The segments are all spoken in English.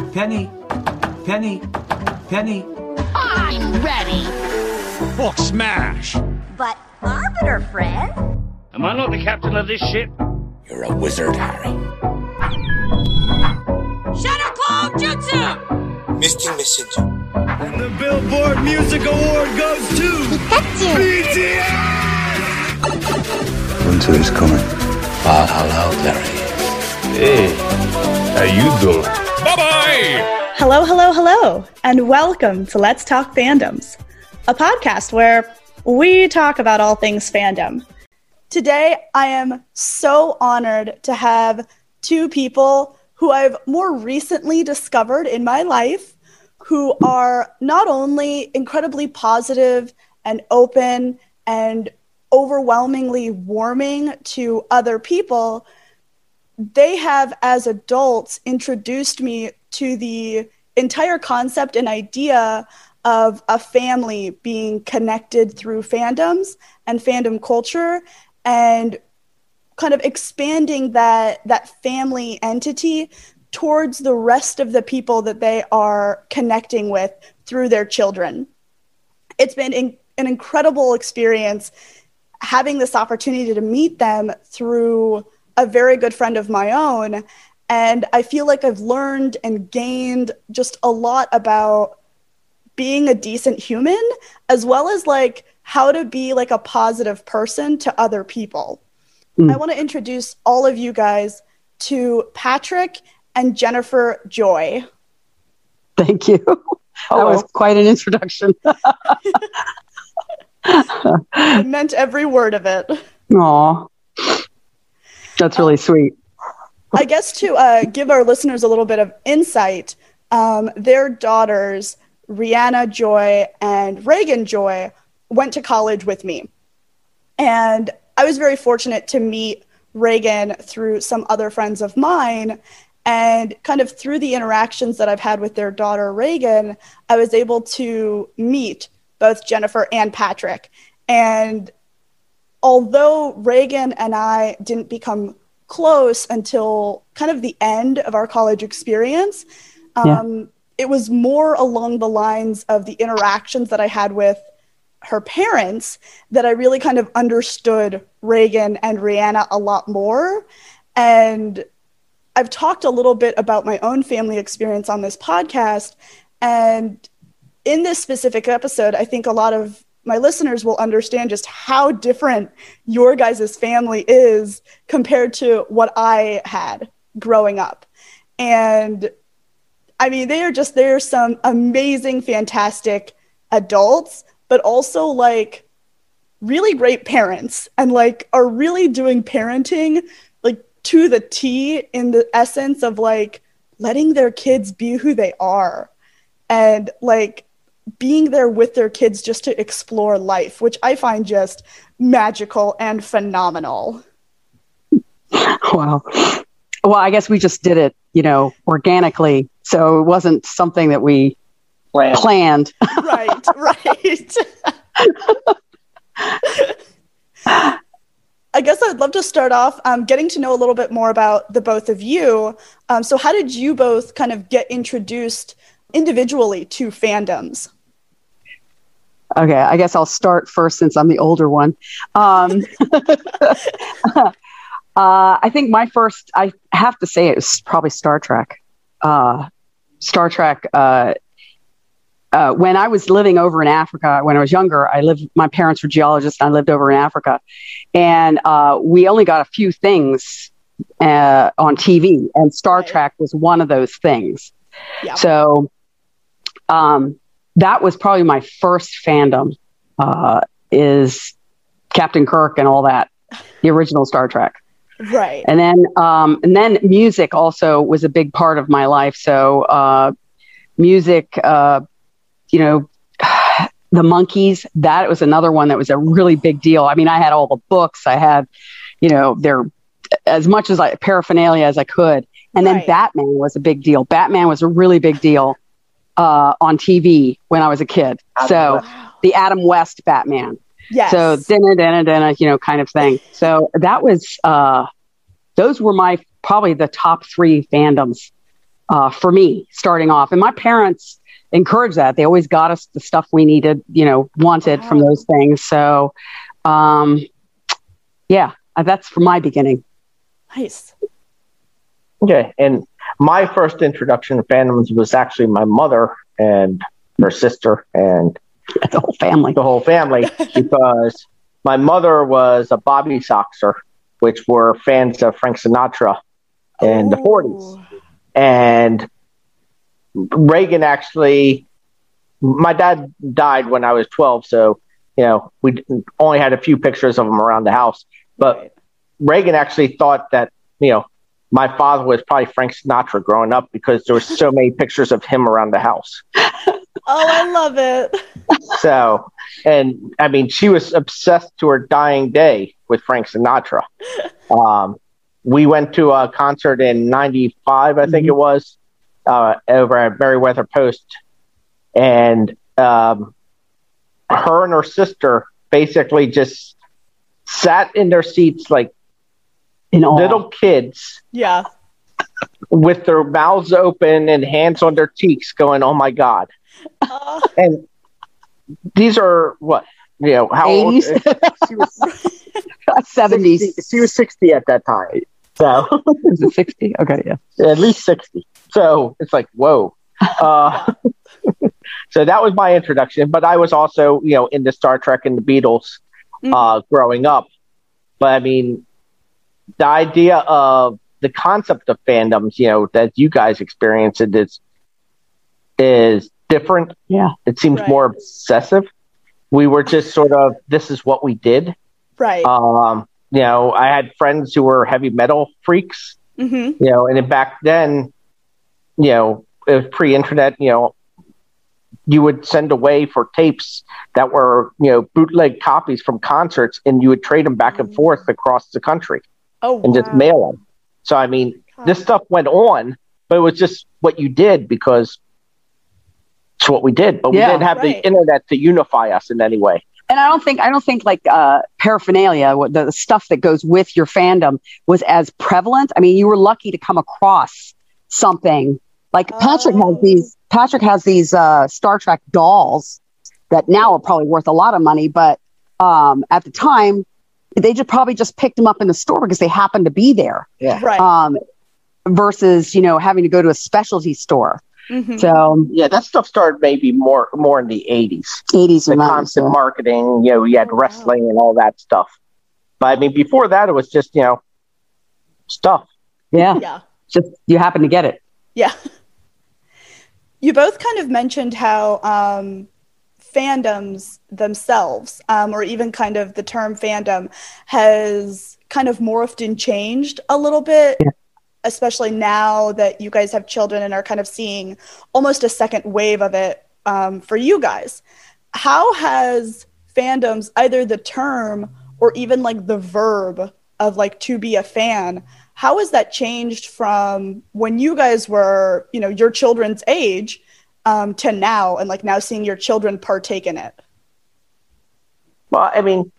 Penny, Penny, Penny. I'm ready. Hulk smash! But Arbiter friend? Am I not the captain of this ship? You're a wizard, Harry. Shadow Clone Jutsu! Misty Messenger. And the Billboard Music Award goes to BTS! Winter is coming. Hello, Larry. Hey, how you doing? Bye-bye! Hello, hello, hello, and welcome to Let's Talk Fandoms, a podcast where we talk about all things fandom. Today, I am so honored to have two people who I've more recently discovered in my life, who are not only incredibly positive and open and overwhelmingly warming to other people, they have, as adults, introduced me to the entire concept and idea of a family being connected through fandoms and fandom culture, and kind of expanding that family entity towards the rest of the people that they are connecting with through their children. It's been an incredible experience having this opportunity to meet them through a very good friend of my own. And I feel like I've learned and gained just a lot about being a decent human, as well as like how to be like a positive person to other people. I want to introduce all of you guys to Patrick and Jennifer Joy. Thank you. That was quite an introduction. I meant every word of it. Aw, that's really sweet. I guess to give our listeners a little bit of insight, their daughters, Rihanna Joy and Reagan Joy, went to college with me. And I was very fortunate to meet Reagan through some other friends of mine. And kind of through the interactions that I've had with their daughter, Reagan, I was able to meet both Jennifer and Patrick. And although Reagan and I didn't become close until kind of the end of our college experience, it was more along the lines of the interactions that I had with her parents that I really kind of understood Reagan and Rihanna a lot more. And I've talked a little bit about my own family experience on this podcast. And in this specific episode, I think a lot of my listeners will understand just how different your guys' family is compared to what I had growing up. And I mean, they're some amazing, fantastic adults, but also like really great parents, and like are really doing parenting like to the T, in the essence of like letting their kids be who they are and like being there with their kids just to explore life, which I find just magical and phenomenal. Wow. Well, I guess we just did it, organically. So it wasn't something that we planned. Right. I guess I'd love to start off getting to know a little bit more about the both of you. So how did you both kind of get introduced individually to fandoms? Okay, I guess I'll start first since I'm the older one. I think my first, I have to say, it was probably Star Trek. Star Trek, when I was living over in Africa, when I was younger, my parents were geologists, and I lived over in Africa. And we only got a few things on TV, and Star Trek was one of those things. Yeah. So that was probably my first fandom, is Captain Kirk and all that, the original Star Trek. Right. And then music also was a big part of my life. So music, the Monkees, that was another one that was a really big deal. I mean, I had all the books. I had, they're as much as paraphernalia as I could. And then Batman was a big deal. Batman was a really big deal on TV when I was a kid. The Adam West Batman. Yes. So dinner, kind of thing. So that was, those were probably the top three fandoms for me starting off. And my parents encouraged that. They always got us the stuff we needed, wanted from those things. So, that's from my beginning. Nice. Okay. And my first introduction to fandoms was actually my mother and her sister and the whole family. Because my mother was a Bobby Soxer, which were fans of Frank Sinatra in the 40s. And Reagan actually, my dad died when I was 12, so, we only had a few pictures of him around the house. But Reagan actually thought that, my father was probably Frank Sinatra growing up because there were so many pictures of him around the house. Oh, I love it. So, and I mean, she was obsessed to her dying day with Frank Sinatra. We went to a concert in 95, I think it was, over at Merriweather Post. And her and her sister basically just sat in their seats like little kids. Yeah. With their mouths open and hands on their cheeks going, oh my God. And these are what, how 80s? She was 70s. She was 60 at that time. So is it 60? Okay, yeah. At least 60. So it's like, whoa. So that was my introduction. But I was also, into Star Trek and the Beatles growing up. But I mean, the idea of the concept of fandoms, that you guys experience it is different. Yeah. It seems more obsessive. We were just sort of, this is what we did. Right. I had friends who were heavy metal freaks, and then back then, it was pre-internet, you would send away for tapes that were, bootleg copies from concerts, and you would trade them back and forth across the country and just mail them. So, I mean, this stuff went on, but it was just what you did because it's what we did. But we didn't have the internet to unify us in any way. And I don't think like paraphernalia, the stuff that goes with your fandom was as prevalent. I mean, you were lucky to come across something like Patrick has these Star Trek dolls that now are probably worth a lot of money. But at the time, they probably just picked them up in the store because they happened to be there. Yeah. Right. Versus, having to go to a specialty store. Mm-hmm. So yeah, that stuff started maybe more in the 80s. The constant marketing, you had wrestling and all that stuff. But I mean, before that, it was just stuff. Yeah. Just you happen to get it. Yeah. You both kind of mentioned how fandoms themselves, or even kind of the term fandom, has kind of morphed and changed a little bit. Yeah. Especially now that you guys have children and are kind of seeing almost a second wave of it for you guys. How has fandoms, either the term or even like the verb of like to be a fan, how has that changed from when you guys were, your children's age to now, and like now seeing your children partake in it? Well, I mean,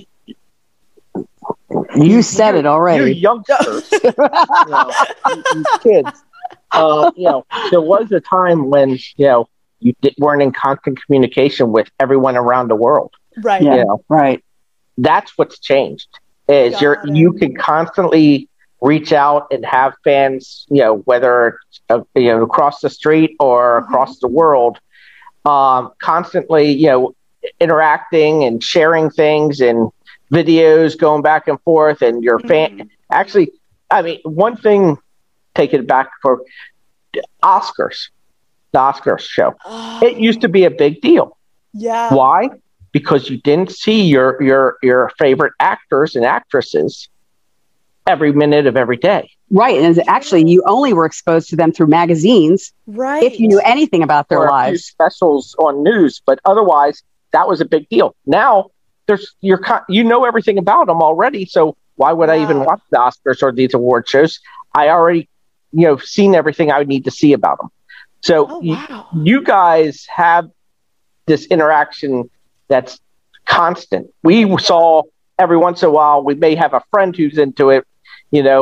you said it already. You youngsters, you kids. There was a time when you weren't in constant communication with everyone around the world. Right. Yeah. Right. That's what's changed. Is you can constantly reach out and have fans, whether across the street or across the world, constantly, interacting and sharing things and videos going back and forth, and your fan. Actually, I mean, one thing, take it back for Oscars, the Oscars show. It used to be a big deal. Yeah. Why? Because you didn't see your favorite actors and actresses every minute of every day. Right. And actually, you only were exposed to them through magazines. Right. If you knew anything about their lives. A few specials on news, but otherwise, that was a big deal. Now, you know everything about them already, so why would I even watch the Oscars or these award shows? I already, seen everything I would need to see about them. So you guys have this interaction that's constant. We saw every once in a while, we may have a friend who's into it,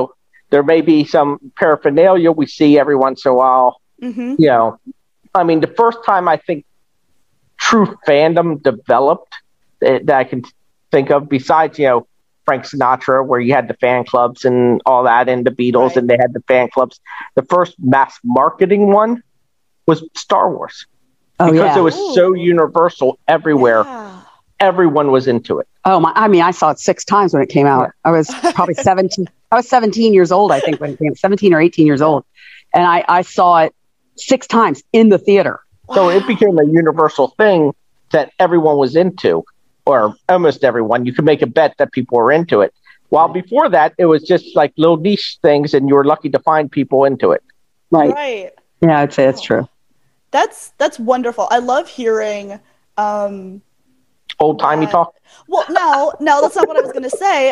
there may be some paraphernalia we see every once in a while. Mm-hmm. You know, I mean, the first time I think true fandom developed that I can think of, besides, you know, Frank Sinatra, where you had the fan clubs and all that, and the Beatles, Right. and they had the fan clubs. The first mass marketing one was Star Wars. Oh, Because yeah. it was so universal everywhere. Yeah. Everyone was into it. Oh my! I mean, I saw it 6 times when it came out. I was probably 17. I was 17 years old, I think, when it came. 17 or 18 years old, and I saw it 6 times in the theater. So it became a universal thing that everyone was into, or almost everyone. You could make a bet that people were into it. While before that, it was just like little niche things, and you were lucky to find people into it. Right? Right. Yeah, I'd say that's true. That's wonderful. I love hearing. Old timey talk. Well, no, that's not what I was going to say.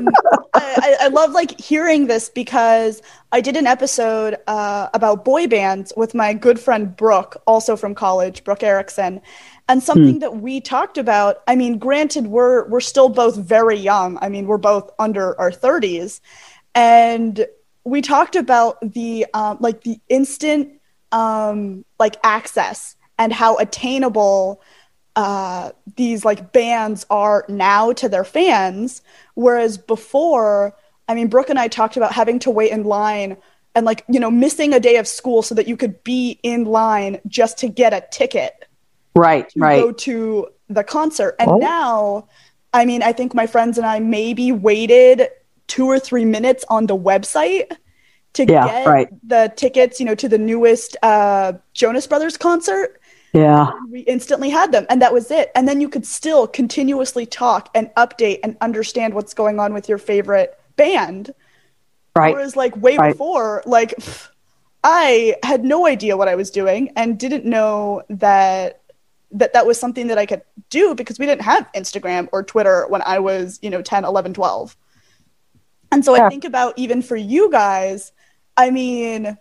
I love like hearing this because I did an episode about boy bands with my good friend Brooke, also from college, Brooke Erickson, and something that we talked about. I mean, granted, we're still both very young. I mean, we're both under our 30s, and we talked about the like the instant like access and how attainable these like bands are now to their fans, whereas before, I mean, Brooke and I talked about having to wait in line and like, you know, missing a day of school so that you could be in line just to get a ticket to go to the concert. And now, I mean, I think my friends and I maybe waited 2 or 3 minutes on the website to get the tickets, you know, to the newest Jonas Brothers concert. Yeah. We instantly had them, and that was it. And then you could still continuously talk and update and understand what's going on with your favorite band. Right. Whereas like way before, like I had no idea what I was doing and didn't know that was something that I could do because we didn't have Instagram or Twitter when I was, you know, 10, 11, 12. And so I think about even for you guys, I mean,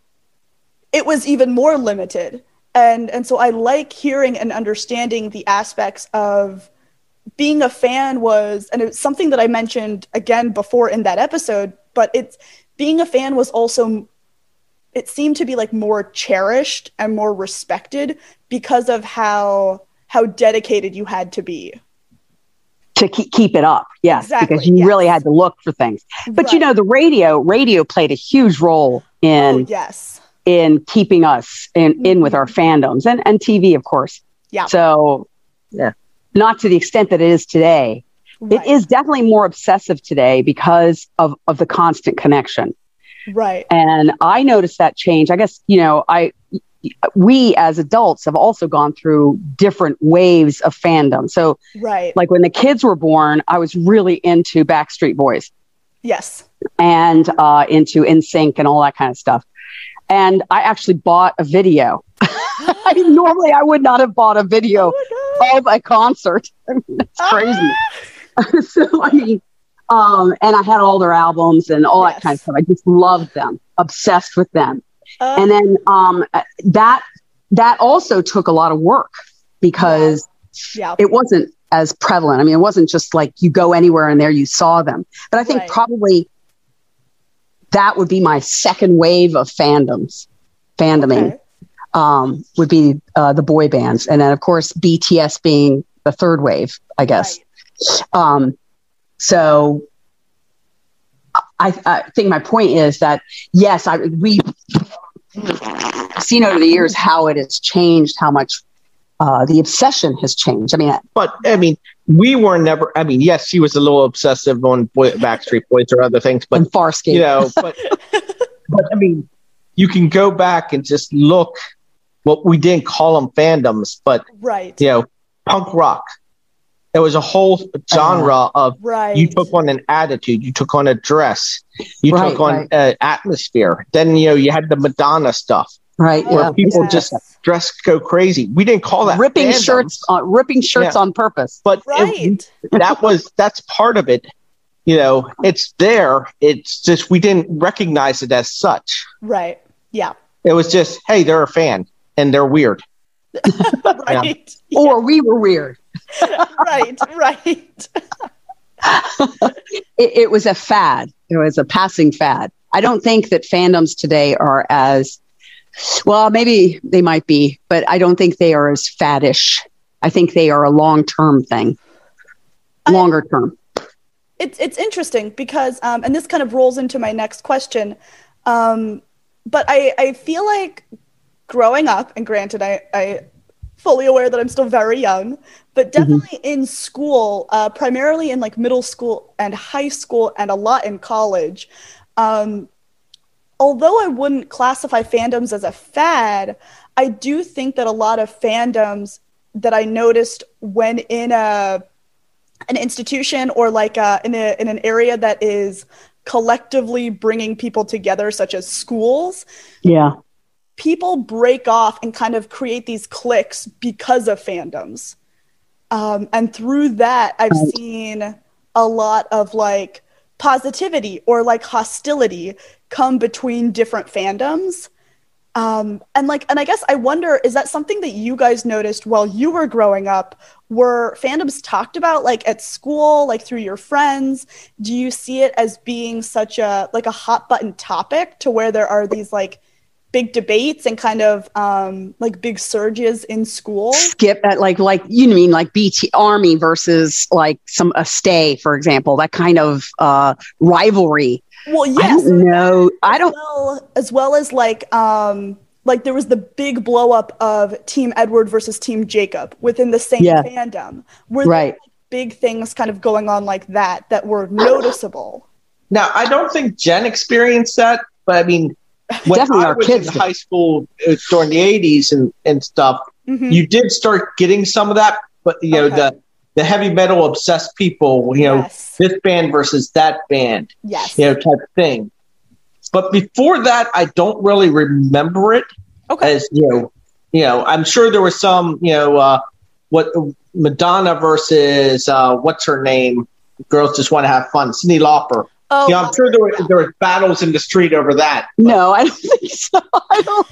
it was even more limited. And so I like hearing and understanding the aspects of being a fan was, and it's something that I mentioned again before in that episode, but it's being a fan was also, it seemed to be like more cherished and more respected because of how dedicated you had to be. To keep it up, yes, Exactly, because you really had to look for things. But you know, the radio played a huge role in in keeping us in with our fandoms and TV, of course. Yeah. So, not to the extent that it is today. It is definitely more obsessive today because of the constant connection. Right. And I noticed that change. I guess, you know, we as adults have also gone through different waves of fandom. So like when the kids were born, I was really into Backstreet Boys. Yes. And into NSYNC and all that kind of stuff. And I actually bought a video. I mean, normally I would not have bought a video of a concert. I mean, that's crazy. So, I mean, and I had all their albums and all that kind of stuff. I just loved them, obsessed with them. And then that also took a lot of work because it wasn't as prevalent. I mean, it wasn't just like you go anywhere and there you saw them. But I think probably that would be my second wave of fandoming. Would be the boy bands. And then, of course, BTS being the third wave, I guess. So I think my point is that, yes, we've seen over the years how it has changed, how much the obsession has changed. I mean, we were never, I mean, yes, she was a little obsessive on Backstreet Boys or other things, but, Farscape. You know, but I mean, you can go back and just look what we didn't call them fandoms, but, you know, punk rock. It was a whole genre of you took on an attitude, you took on a dress, you took on atmosphere. Then, you know, you had the Madonna stuff. Where people just go crazy. We didn't call that ripping fandoms. shirts on purpose. But that's part of it. You know, it's there. It's just we didn't recognize it as such. Right. Yeah. It was just, hey, they're a fan and they're weird. Right. Yeah. Or we were weird. Right. It was a fad. It was a passing fad. I don't think that fandoms today are as, well, maybe they might be, but I don't think they are as faddish. I think they are a long-term thing, longer term. It's interesting because, and this kind of rolls into my next question, but I feel like growing up, and granted, I fully aware that I'm still very young, but definitely in school, primarily in like middle school and high school and a lot in college, although I wouldn't classify fandoms as a fad, I do think that a lot of fandoms that I noticed when in an institution or like in an area that is collectively bringing people together, such as schools, people break off and kind of create these cliques because of fandoms. And through that, I've seen a lot of like positivity or like hostility come between different fandoms. And I guess I wonder, is that something that you guys noticed while you were growing up? Were fandoms talked about like at school, like through your friends? Do you see it as being such a hot button topic to where there are these like big debates and kind of like big surges in school? Skip at like you mean like BT Army versus like a Stay, for example, that kind of rivalry. Well, yes. I don't. As well as like there was the big blow up of Team Edward versus Team Jacob within the same fandom. Were there like big things kind of going on like that were noticeable? Now, I don't think Jen experienced that, but I mean, when definitely I our was kids in high school during the 80s and stuff, you did start getting some of that, but you know, the heavy metal obsessed people, you know, this band versus that band, you know, type of thing. But before that, I don't really remember it. As you know, I'm sure there was some, you know, what Madonna versus what's her name? Girls Just Want to Have Fun, Cyndi Lauper. Oh, you know, I'm sure there were battles in the street over that. No, I don't think so. I don't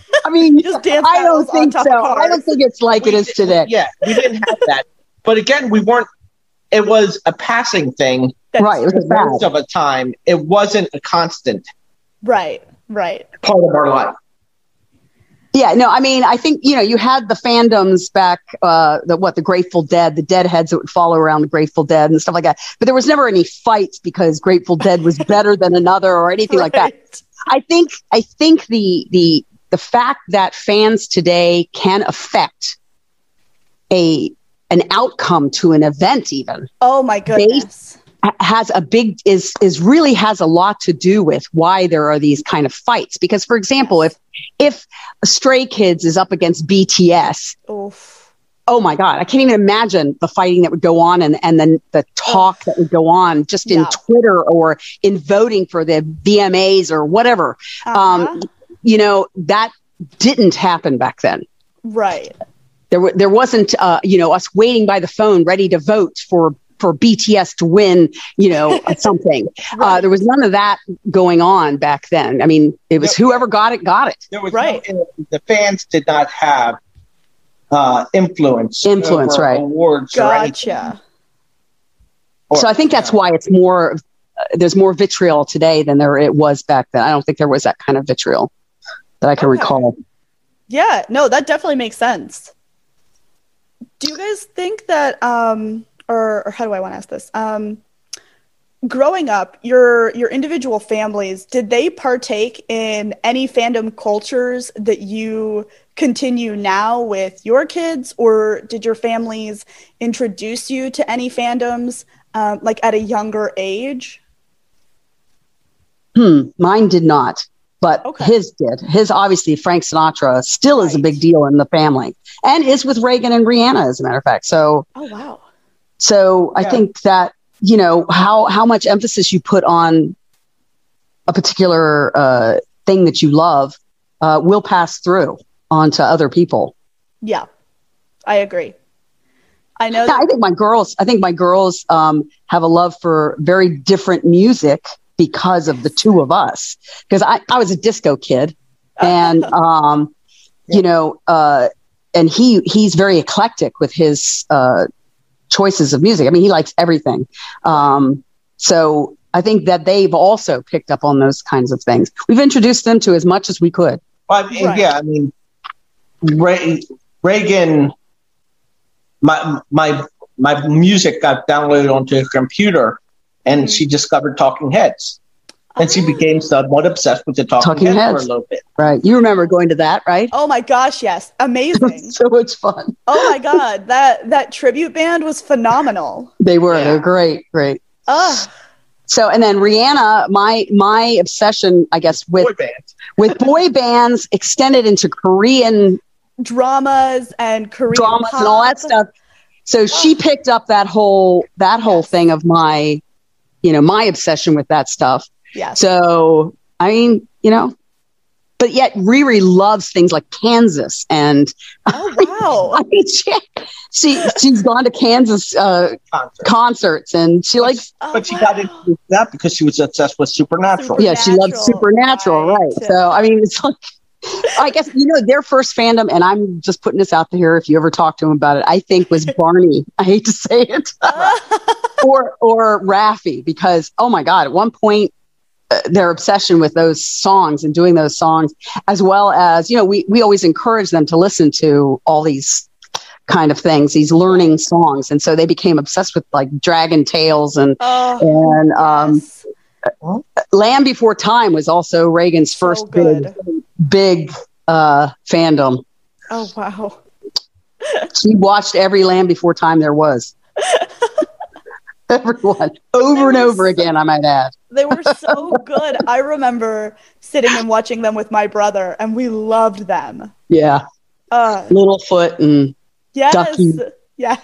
think so. I don't think it's like it is today. Yeah, we didn't have that. But again, we weren't. It was a passing thing, right? It was most of the time. It wasn't a constant, right part of our life. Yeah, no, I mean, I think, you know, you had the fandoms back, the Grateful Dead, the Deadheads that would follow around the Grateful Dead and stuff like that. But there was never any fights because Grateful Dead was better than another or anything like that. I think the fact that fans today can affect an outcome to an event, even. Oh my goodness. Has really has a lot to do with why there are these kind of fights. Because, for example, if Stray Kids is up against BTS, oh my God, I can't even imagine the fighting that would go on and then the talk that would go on just in Twitter or in voting for the VMAs or whatever. You know, that didn't happen back then. Right. There wasn't, you know, us waiting by the phone ready to vote for BTS to win, you know, something. There was none of that going on back then. I mean, it was whoever got it. There was the fans did not have influence over awards or anything. So I think that's why it's more, there's more vitriol today than it was back then. I don't think there was that kind of vitriol that I can recall. Yeah, no, that definitely makes sense. Do you guys think that, or how do I want to ask this? Growing up, your individual families, did they partake in any fandom cultures that you continue now with your kids, or did your families introduce you to any fandoms like at a younger age? Mine did not, but his did. His, obviously, Frank Sinatra still is a big deal in the family, and is with Reagan and Rihanna, as a matter of fact. So, So I think that, you know, how much emphasis you put on a particular thing that you love will pass through onto other people. Yeah, I agree. I know. I think my girls have a love for very different music because of the two of us. Because I was a disco kid, and you know, and he's very eclectic with his choices of music. I mean, he likes everything. So I think that they've also picked up on those kinds of things. We've introduced them to as much as we could. Well, I mean, Right. yeah, I mean, Reagan, my music got downloaded onto her computer, and she discovered Talking Heads. And she became somewhat obsessed with the Talking Heads for a little bit. Right. You remember going to that, right? Oh my gosh, yes. Amazing. So much fun. Oh my God. That tribute band was phenomenal. They were. They're great. Great. So, and then Rihanna, my obsession, I guess, with boy bands extended into Korean dramas and Korean dramas pop. and all that stuff. So she picked up that whole thing of my obsession with that stuff. Yeah. So, I mean, but yet Riri loves things like Kansas and wow. I mean, she's gone to Kansas concerts and she likes. But she got into that because she was obsessed with Supernatural. Yeah, she loves Supernatural, right? So, I mean, it's like, I guess, their first fandom, and I'm just putting this out there if you ever talk to them about it, I think was Barney. I hate to say it. or Raffi, because, oh my God, at one point, their obsession with those songs and doing those songs, as well as, we always encourage them to listen to all these kind of things, these learning songs. And so they became obsessed with like Dragon Tales and Land Before Time was also Reagan's first big fandom. Oh, wow. She watched every Land Before Time there was. Everyone. Over and over again, I might add. They were so good. I remember sitting and watching them with my brother, and we loved them. Yeah. Littlefoot and Ducky. Yes.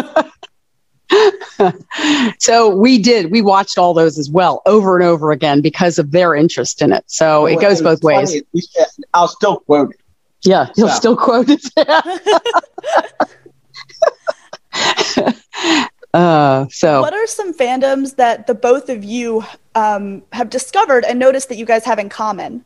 So we watched all those as well over and over again because of their interest in it. So it goes both ways. I'll still quote it. Yeah, you'll still quote it. So what are some fandoms that the both of you have discovered and noticed that you guys have in common?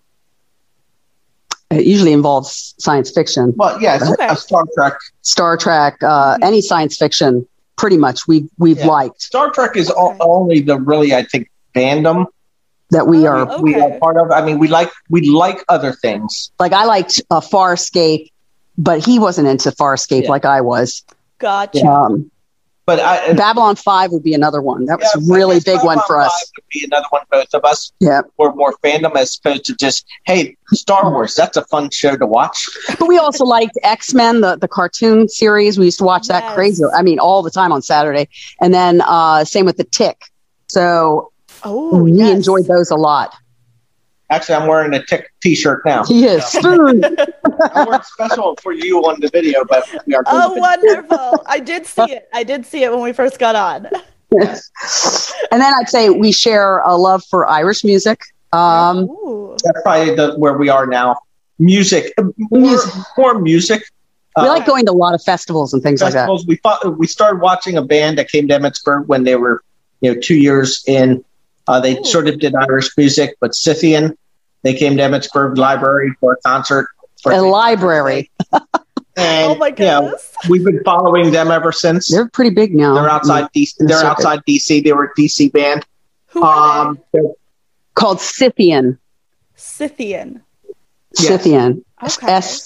It usually involves science fiction. Well, yeah, Star Trek, any science fiction. Pretty much we've liked. Star Trek is only the really, I think, fandom that we are part of. I mean, we like other things. Like I liked Farscape, but he wasn't into Farscape like I was. Gotcha. But Babylon 5 would be another one. That was a really big one for us. 5 would be another one. Both of us. Yeah, we're more fandom as opposed to just, hey, Star Wars. That's a fun show to watch. But we also liked X-Men, the cartoon series. We used to watch that crazy. I mean, all the time on Saturday. And then same with the Tick. So we enjoyed those a lot. Actually, I'm wearing a Tick T-shirt now. He is. Spoon. I weren't special for you on the video, but we are. Oh, wonderful! I did see it when we first got on. Yes. And then I'd say we share a love for Irish music. That's probably where we are now. Music. More music. We like going to a lot of festivals and things like that. We started watching a band that came to Emmitsburg when they were 2 years in. They sort of did Irish music, but Scythian. They came to Emmitsburg Library for a concert. A library. And, oh my goodness! We've been following them ever since. They're pretty big now. They're outside DC. They're outside DC. They were a DC band. Who are they? Called Scythian. Scythian. Scythian. Okay.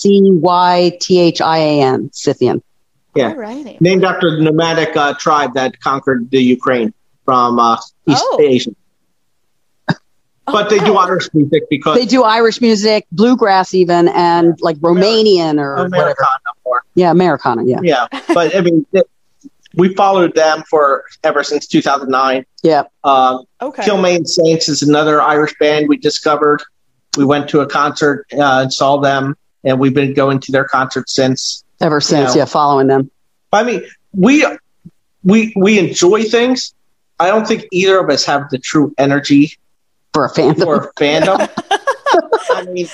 Scythian. Scythian. Yeah. Alrighty. Named after the nomadic tribe that conquered the Ukraine from East Asia. But they do Irish music because they do Irish music, bluegrass even, and like Romanian or Americana more. Yeah, Americana. Yeah. Yeah, but I mean, we followed them ever since 2009. Yeah. Kilmaine Saints is another Irish band we discovered. We went to a concert and saw them, and we've been going to their concerts since. Ever since, following them. I mean, we enjoy things. I don't think either of us have the true energy for a fandom. I mean,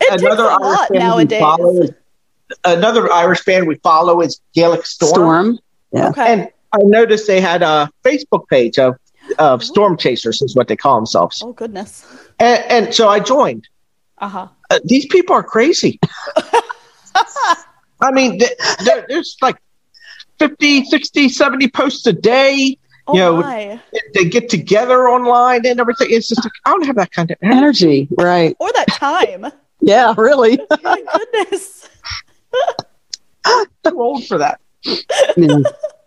another Irish band we follow is Gaelic Storm. Yeah. Okay. And I noticed they had a Facebook page of Storm Chasers, is what they call themselves. Oh, goodness. And so I joined. Uh-huh. These people are crazy. I mean, there's like 50, 60, 70 posts a day. Oh, you know, my. they get together online and everything. It's just like, I don't have that kind of energy, right? Or that time. Yeah, really. My goodness. Too old for that. Yeah.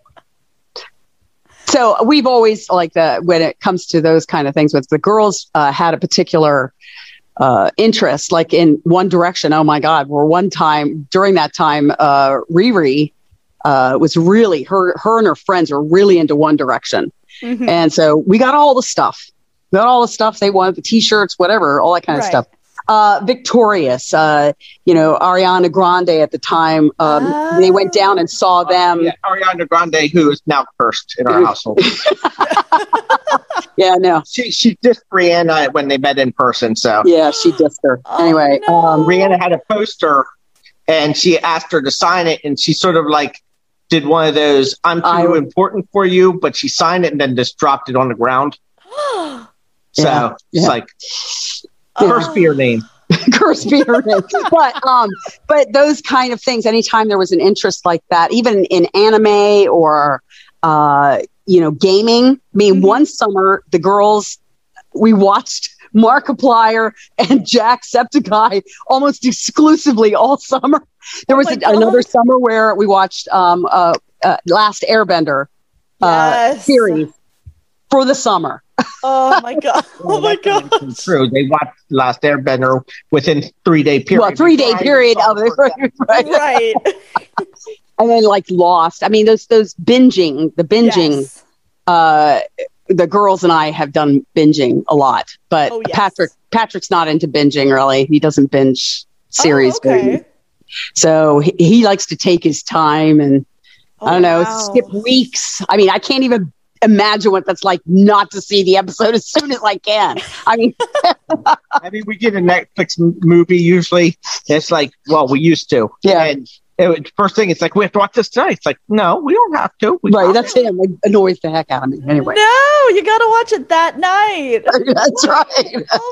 So we've always when it comes to those kind of things, with the girls had a particular interest, like in One Direction. Oh my God! Where one time during that time, Riri was really her and her friends were really into One Direction, and so we got all the stuff. We got all the stuff they wanted, the T-shirts, whatever, all that kind of stuff. Victorious, Ariana Grande at the time. They went down and saw them. Yeah, Ariana Grande, who is now cursed in our household. Yeah, no. She dissed Rihanna when they met in person. So yeah, she dissed her. Anyway, Rihanna had a poster, and she asked her to sign it, and she sort of like did one of those "I'm too important for you," but she signed it and then just dropped it on the ground. So it's like. Curse be your name. Curse be your name. But those kind of things, anytime there was an interest like that, even in anime or, gaming. I mean, one summer, the girls, we watched Markiplier and Jacksepticeye almost exclusively all summer. There was another summer where we watched Last Airbender series for the summer. Oh my God! Oh my God! True. They watched Last Airbender within 3-day period. Well, 3-day period of it, right? And then Lost. I mean, those binging, the binging. Yes. The girls and I have done binging a lot, but Patrick's not into binging really. He doesn't binge series. So he likes to take his time and I don't know, skip weeks. I mean, I can't even imagine what that's like not to see the episode as soon as I can. I mean, we get a Netflix movie usually. It's like, well, we used to. Yeah. And first thing, it's like, we have to watch this tonight. It's like, no, we don't have to. That's him. It annoys the heck out of me. Anyway. No, you got to watch it that night. That's right. Oh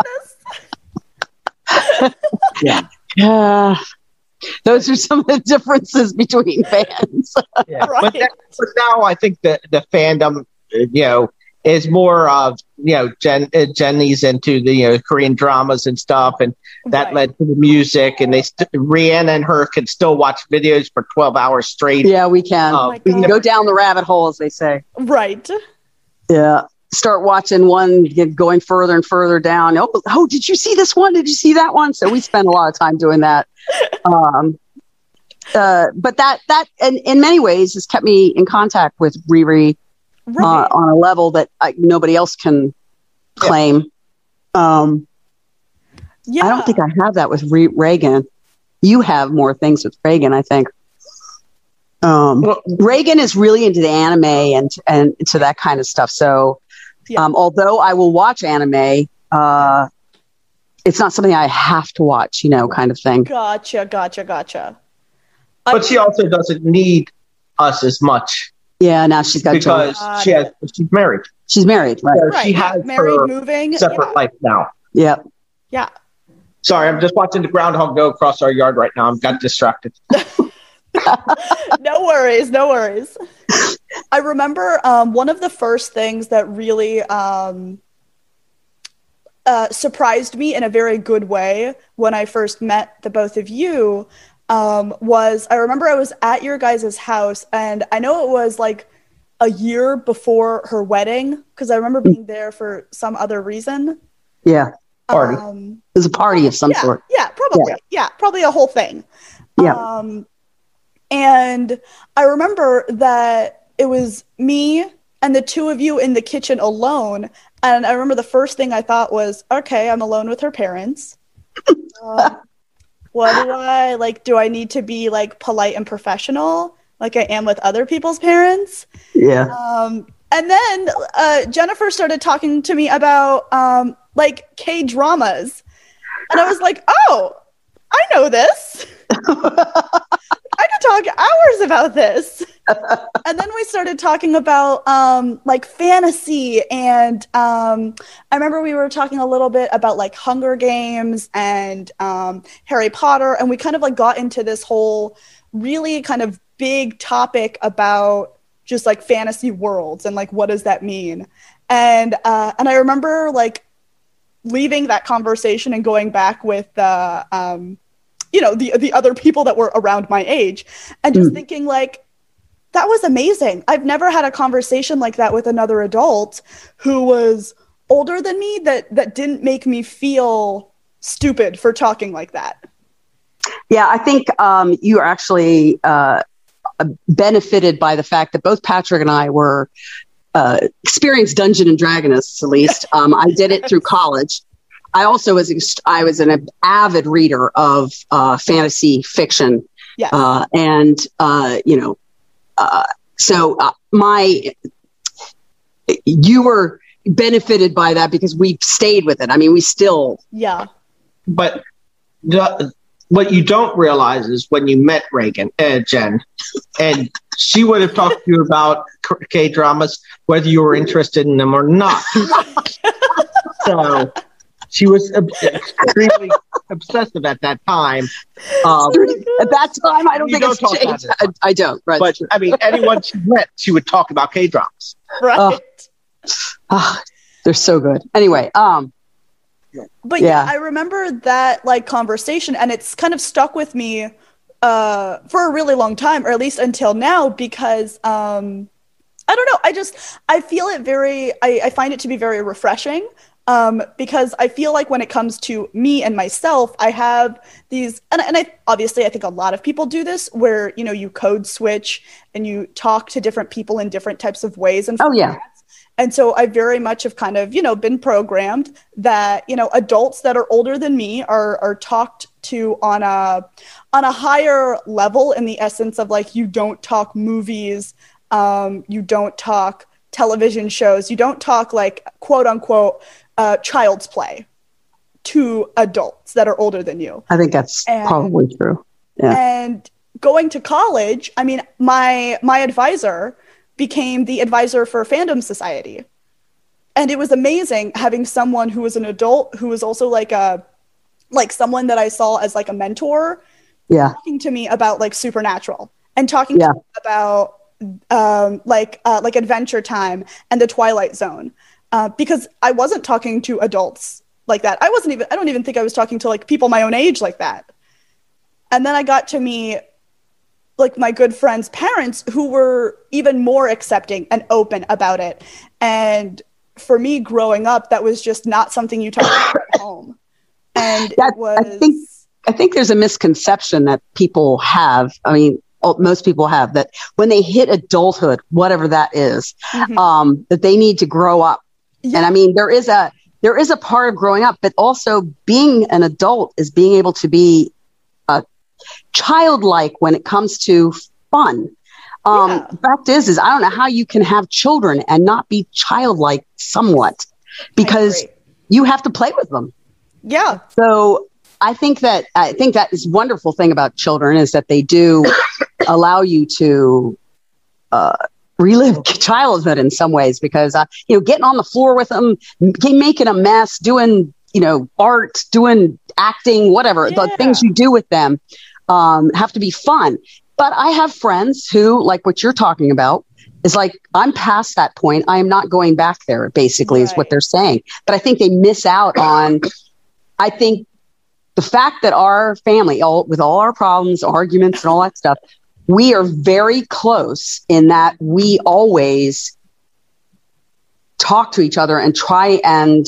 my goodness. Yeah. Those are some of the differences between fans. Yeah. Right. But now I think the fandom, is more of, Jenny's into the, Korean dramas and stuff. And that led to the music. And Rihanna and her can still watch videos for 12 hours straight. Yeah, we can. We can go down the rabbit hole, as they say. Right. Yeah. Start watching one, going further and further down. Oh, did you see this one? Did you see that one? So we spend a lot of time doing that. But that in many ways has kept me in contact with Riri on a level that nobody else can claim. I don't think I have that with Reagan. You have more things with Reagan, I think. Reagan is really into the anime and into that kind of stuff. So, although I will watch anime, it's not something I have to watch, kind of thing. Gotcha. But she also doesn't need us as much. Yeah, now she's got because she's married. She's married, right? So she has married, her moving, separate life now. Yep. Yeah. Sorry, I'm just watching the groundhog go across our yard right now. I got distracted. No worries. I remember one of the first things that really surprised me in a very good way when I first met the both of you was I remember I was at your guys' house, and I know it was like a year before her wedding because I remember being there for some other reason. Yeah. Party. It was a party of some sort. Yeah, probably. Yeah, probably a whole thing. Yeah. And I remember that it was me and the two of you in the kitchen alone. And I remember the first thing I thought was, okay, I'm alone with her parents. What do I like? Do I need to be like polite and professional like I am with other people's parents? Yeah. And then Jennifer started talking to me about like K-dramas. And I was like, oh, I know this. I could talk hours about this. And then we started talking about like fantasy, and I remember we were talking a little bit about like Hunger Games and Harry Potter, and we kind of like got into this whole really kind of big topic about just like fantasy worlds and like, what does that mean? And I remember like leaving that conversation and going back with the other people that were around my age and just thinking like, that was amazing. I've never had a conversation like that with another adult who was older than me that didn't make me feel stupid for talking like that. Yeah, I think you are actually benefited by the fact that both Patrick and I were experienced Dungeon and Dragonists, at least. I did it through college. I also was an avid reader of fantasy fiction. Yes. You were benefited by that because we stayed with it. I mean, we still. Yeah. But what you don't realize is when you met Jen, and she would have talked to you about K-dramas, whether you were interested in them or not. So she was extremely obsessive at that time. At that time, I don't think it's changed. I don't. Right. But I mean, anyone she met, she would talk about K-dramas. Right. They're so good. Anyway. But yeah, I remember that like conversation, and it's kind of stuck with me for a really long time, or at least until now, because I don't know. I feel it I find it to be very refreshing. Because I feel like when it comes to me and myself, I have these, and I think a lot of people do this, where, you know, you code switch and you talk to different people in different types of ways. And And so I very much have kind of, you know, been programmed that, you know, adults that are older than me are talked to on a higher level, in the essence of like, you don't talk movies, you don't talk television shows, you don't talk like quote unquote child's play to adults that are older than you. I think that's probably true. Yeah. And going to college, I mean, my advisor became the advisor for Fandom Society. And it was amazing having someone who was an adult who was also like someone that I saw as like a mentor, talking to me about like Supernatural and talking to me about like Adventure Time and the Twilight Zone. Because I wasn't talking to adults like that. I don't even think I was talking to like people my own age like that. And then I got to meet like my good friend's parents, who were even more accepting and open about it. And for me growing up, that was just not something you talk about at home. And I think there's a misconception that people have. I mean, most people have, that when they hit adulthood, whatever that is, that they need to grow up. Yeah. And I mean, there is a part of growing up, but also being an adult is being able to be childlike when it comes to fun. The fact is I don't know how you can have children and not be childlike somewhat, because you have to play with them. Yeah. So I think that is wonderful thing about children is that they do allow you to relive childhood in some ways, because getting on the floor with them, making a mess, doing art, doing acting, whatever the things you do with them have to be fun. But I have friends who, like what you're talking about, is like, I'm past that point. I am not going back there, basically, is what they're saying. But I think they miss out on, I think, the fact that our family, with all our problems, arguments, and all that stuff, we are very close in that we always talk to each other and try and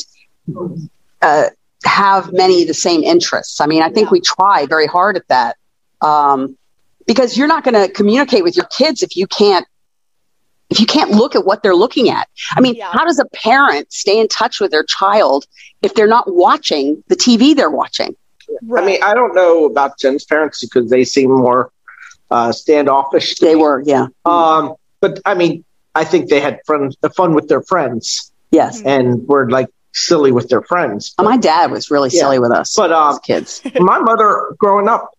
have many of the same interests. I mean, I think we try very hard at that. Because you're not going to communicate with your kids if you can't look at what they're looking at. I mean, how does a parent stay in touch with their child if they're not watching the TV they're watching? Right. I mean, I don't know about Jen's parents because they seem more standoffish. They were, yeah. But I mean, I think they had fun with their friends. Yes. And were like silly with their friends. My dad was really silly with us, but as kids. My mother, growing up,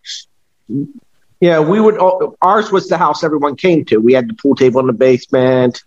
ours was the house everyone came to. We had the pool table in the basement.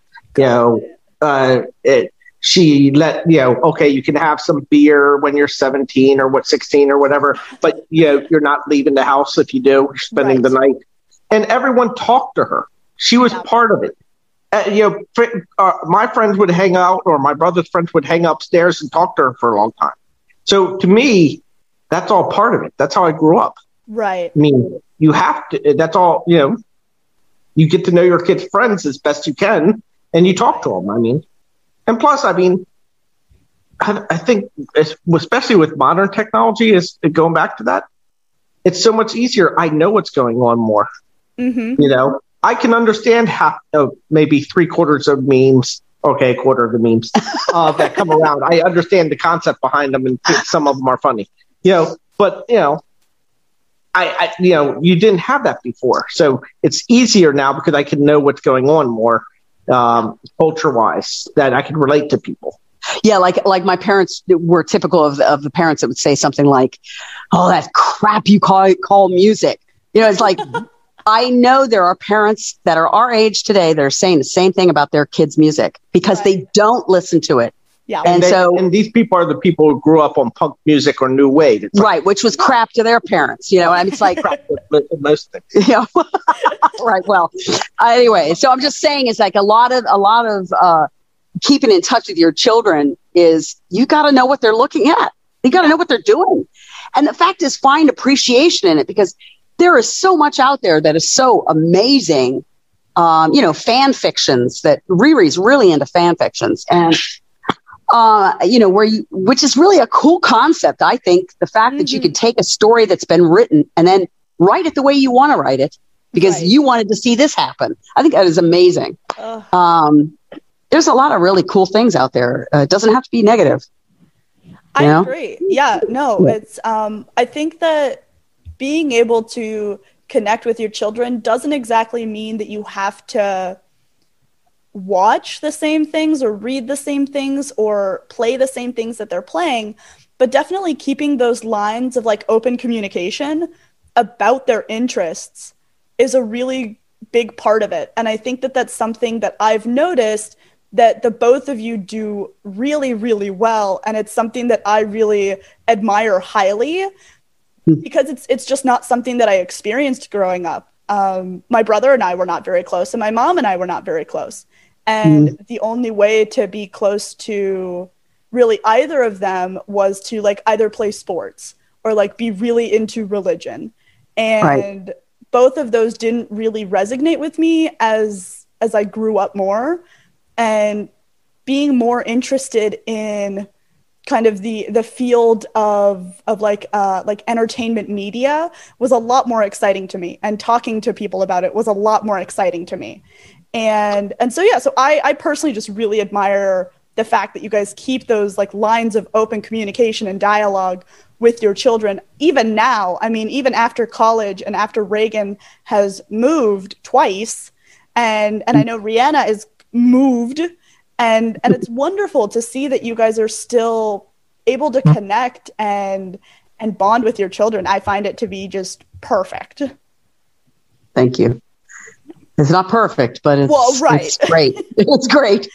She let, okay, you can have some beer when you're 17 or 16 or whatever, but you're not leaving the house if you do. You're spending the night. And everyone talked to her. She was part of it. my friends would hang out, or my brother's friends would hang upstairs and talk to her for a long time. So to me, that's all part of it. That's how I grew up. Right. I mean, you have to. That's all. You get to know your kids' friends as best you can, and you talk to them. I mean, and plus, I mean, I think, especially with modern technology, is going back to that. It's so much easier. I know what's going on more. Mm-hmm. I can understand maybe 3/4 of memes. Okay, a quarter of the memes that come around. I understand the concept behind them, and some of them are funny. But I you didn't have that before, so it's easier now because I can know what's going on more culture-wise, that I can relate to people. Yeah, like my parents were typical of the parents that would say something like, "Oh, that crap you call music." It's like, I know there are parents that are our age today that are saying the same thing about their kids' music because they don't listen to it. Yeah, and these people are the people who grew up on punk music or new wave, right? Which was crap to their parents. I mean, it's like crap most things. Right. Well, anyway, so I'm just saying, it's like a lot of keeping in touch with your children is you got to know what they're looking at. You got to know what they're doing. And the fact is, find appreciation in it, because there is so much out there that is so amazing. Fan fictions, that Riri's really into fan fictions, and which is really a cool concept. I think the fact that you could take a story that's been written and then write it the way you want to write it because you wanted to see this happen. I think that is amazing. There's a lot of really cool things out there. It doesn't have to be negative. I agree. Yeah, no, it's, I think that being able to connect with your children doesn't exactly mean that you have to watch the same things or read the same things or play the same things that they're playing, but definitely keeping those lines of like open communication about their interests is a really big part of it. And I think that that's something that I've noticed that the both of you do really, really well. And it's something that I really admire highly because it's just not something that I experienced growing up. My brother and I were not very close, and my mom and I were not very close. And the only way to be close to really either of them was to like either play sports or like be really into religion. And both of those didn't really resonate with me as I grew up more. And being more interested in kind of the field of like entertainment media was a lot more exciting to me, and talking to people about it was a lot more exciting to me. And so I personally just really admire the fact that you guys keep those like lines of open communication and dialogue with your children even now. I mean, even after college and after Reagan has moved twice, and I know Rihanna is moved, and it's wonderful to see that you guys are still able to connect and bond with your children. I find it to be just perfect. Thank you. It's not perfect, but it's great. It's great.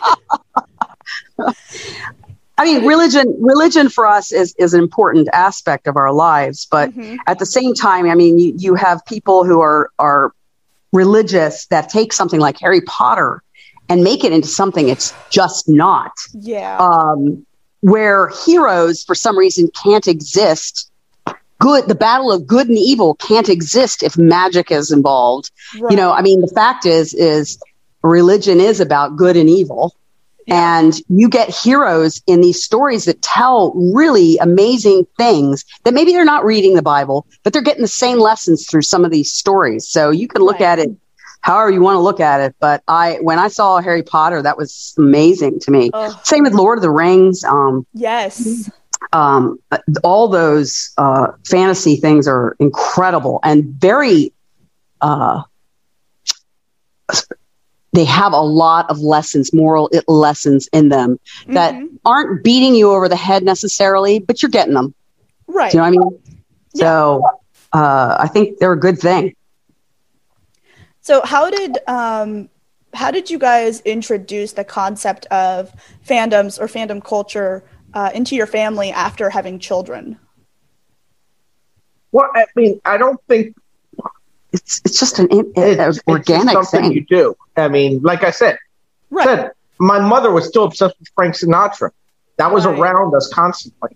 I mean, religion for us is an important aspect of our lives, but at the same time, I mean, you have people who are religious that take something like Harry Potter and make it into something it's just not. Yeah. Where heroes, for some reason, can't exist. The battle of good and evil can't exist if magic is involved. Right. I mean, the fact is religion is about good and evil. Yeah. And you get heroes in these stories that tell really amazing things that maybe they're not reading the Bible, but they're getting the same lessons through some of these stories. So you can look at it however you want to look at it. But when I saw Harry Potter, that was amazing to me. Same with Lord of the Rings. Yes. All those fantasy things are incredible and very, they have a lot of lessons, moral lessons in them that aren't beating you over the head necessarily, but you're getting them. Right. Do you know what I mean? Yeah. So I think they're a good thing. So how did you guys introduce the concept of fandoms or fandom culture into your family after having children? Well, I mean, I don't think it's just an It's organic just something thing. you do. I mean, like I said, my mother was still obsessed with Frank Sinatra. That was around us constantly.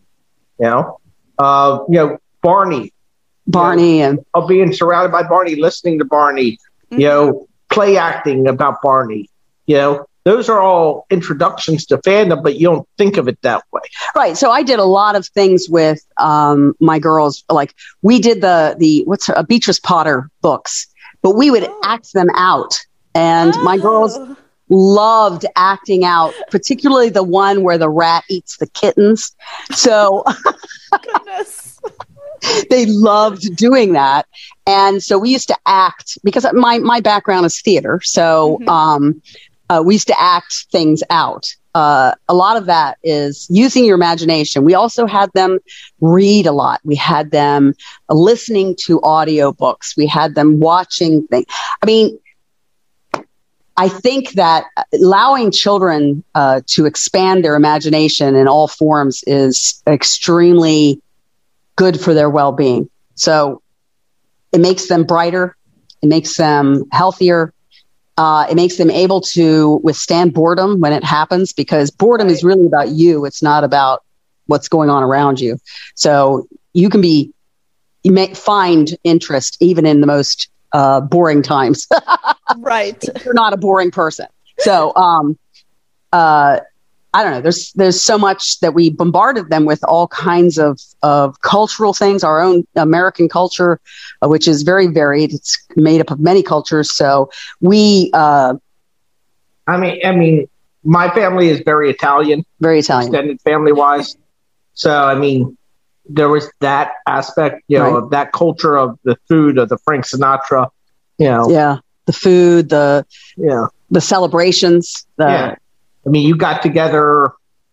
Barney, and being surrounded by Barney, listening to Barney, play acting about Barney. Those are all introductions to fandom, but you don't think of it that way. Right. So I did a lot of things with my girls. Like we did the Beatrice Potter books, but we would act them out. And my girls loved acting out, particularly the one where the rat eats the kittens. So Goodness. they loved doing that. And so we used to act, because my background is theater. So we used to act things out. A lot of that is using your imagination. We also had them read a lot. We had them listening to audiobooks. We had them watching things. I mean, I think that allowing children to expand their imagination in all forms is extremely good for their well-being. So it makes them brighter. It makes them healthier. It makes them able to withstand boredom when it happens, because boredom is really about you. It's not about what's going on around you. So you may find interest even in the most boring times. Right. You're not a boring person. So I don't know. There's so much that we bombarded them with, all kinds of cultural things, our own American culture, which is very varied. It's made up of many cultures. So we, I mean, my family is very Italian, extended family wise. So, I mean, there was that aspect, of that culture of the food of the Frank Sinatra, Yeah. The food, the celebrations, I mean, you got together,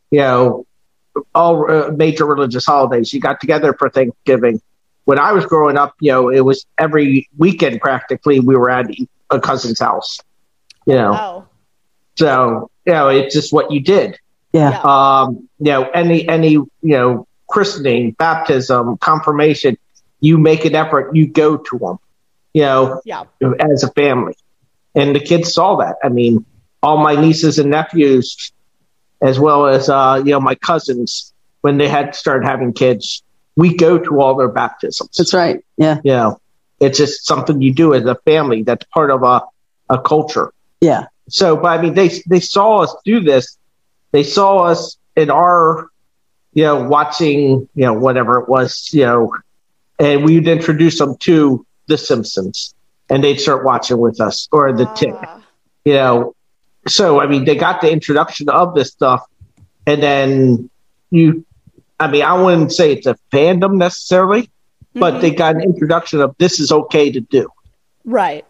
all major religious holidays. You got together for Thanksgiving. When I was growing up, it was every weekend practically we were at a cousin's house. Wow. So it's just what you did. Yeah. Any christening, baptism, confirmation, you make an effort, you go to them. As a family, and the kids saw that. I mean, all my nieces and nephews, as well as, my cousins, when they had started having kids, we go to all their baptisms. That's right. Yeah. It's just something you do as a family. That's part of a culture. Yeah. So, but I mean, they saw us do this. They saw us in our, watching, whatever it was, and we'd introduce them to The Simpsons, and they'd start watching with us, or The Tick, So, I mean, they got the introduction of this stuff, and then I wouldn't say it's a fandom necessarily, but they got an introduction of this is okay to do. Right.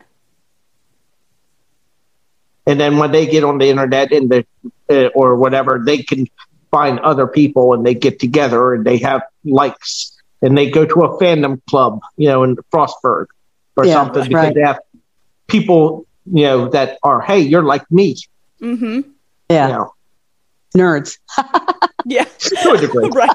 And then when they get on the internet and or whatever, they can find other people, and they get together and they have likes, and they go to a fandom club, in Frostburg or something, because they have people, that are, hey, you're like me. Mm-hmm. Yeah. Nerds. Yeah. To a degree. Right.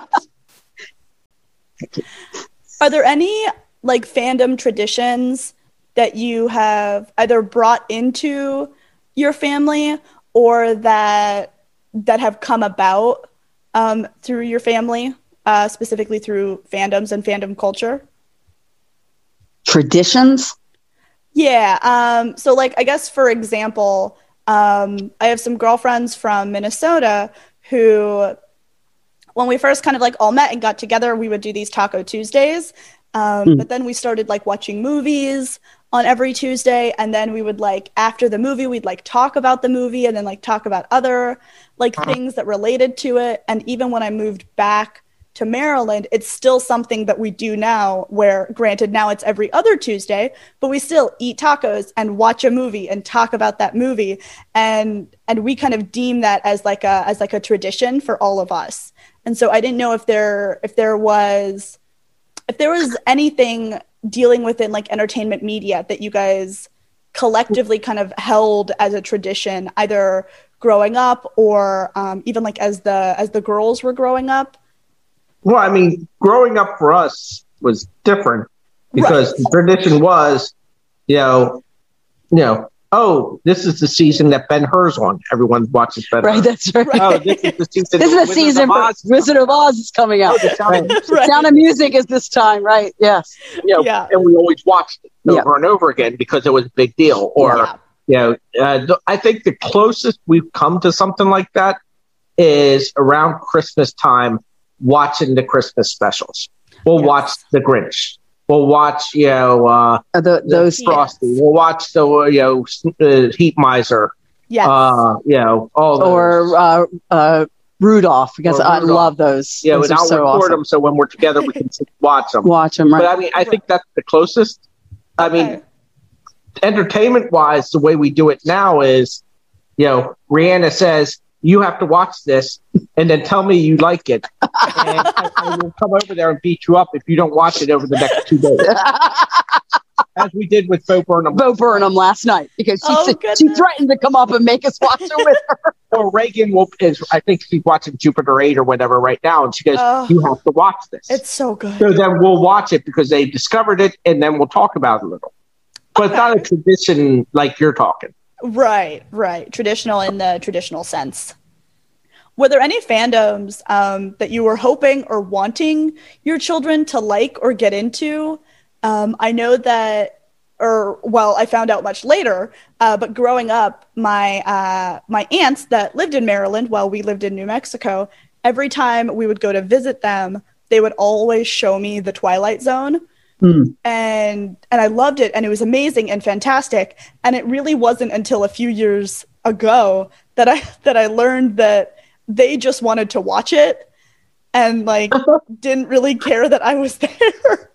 Are there any fandom traditions that you have either brought into your family or that have come about through your family, specifically through fandoms and fandom culture? Traditions? Yeah. So I guess, for example, I have some girlfriends from Minnesota who, when we first kind of all met and got together, we would do these Taco Tuesdays. But then we started watching movies on every Tuesday. And then we would after the movie, we'd talk about the movie, and then talk about other things that related to it. And even when I moved back to Maryland, it's still something that we do now, where granted now it's every other Tuesday, but we still eat tacos and watch a movie and talk about that movie. And we kind of deem that as a tradition for all of us. And so I didn't know if there was anything dealing within entertainment media that you guys collectively kind of held as a tradition, either growing up or even as the girls were growing up. Well, I mean, growing up for us was different because the tradition was oh, this is the season that Ben-Hur's on. Everyone watches Ben-Hur. Right, that's right. Oh, this is the season. This is the season Wizard of Oz is coming out. The Sound of Sound of Music is this time, right? Yes. And we always watched it over and over again because it was a big deal. Or, I think the closest we've come to something like that is around Christmas time, watching the Christmas specials. We'll watch The Grinch. We'll watch, those Frosty. We'll watch the Heat Miser. Yes. All those. Or Rudolph, because I love those. Yeah, those and I'll so record awesome. them so when we're together we can watch them. Watch them, right? But I mean, I think that's the closest. I mean, entertainment-wise, the way we do it now is, Rihanna says, you have to watch this and then tell me you like it. And I will come over there and beat you up if you don't watch it over the next 2 days. As we did with Bo Burnham. Bo Burnham last night because she threatened to come up and make us watch it with her. Or Reagan I think she's watching Jupiter 8 or whatever right now. And she goes, you have to watch this. It's so good. So then we'll watch it because they discovered it and then we'll talk about it a little. But it's not a tradition like you're talking. Right. Traditional in the traditional sense. Were there any fandoms that you were hoping or wanting your children to like or get into? I know that, I found out much later, but growing up, my aunts that lived in Maryland while we lived in New Mexico, every time we would go to visit them, they would always show me The Twilight Zone. And I loved it, and it was amazing and fantastic. And it really wasn't until a few years ago that I learned that they just wanted to watch it and didn't really care that I was there.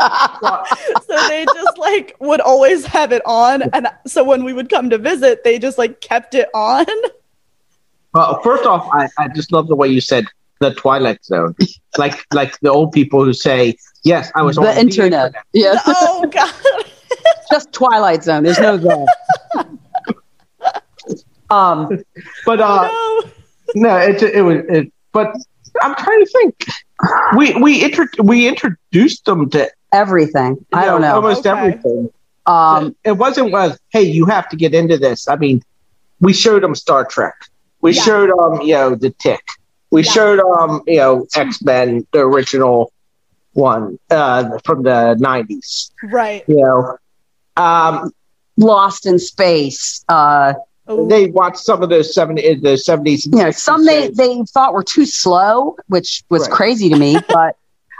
So they just would always have it on, and so when we would come to visit, they just kept it on. Well, first off, I just love the way you said The Twilight Zone, like the old people who say, "Yes, I was on the internet." Yeah. Oh God. Just Twilight Zone. There's no zone. But no, it was. But I'm trying to think. We introduced them to everything. I don't know, almost everything. It wasn't hey, you have to get into this. I mean, we showed them Star Trek. We showed them The Tick. We showed them X-Men, the original one from the 90s. Right. Lost in Space. They watched some of the 70s. Some they thought were too slow, which was crazy to me. But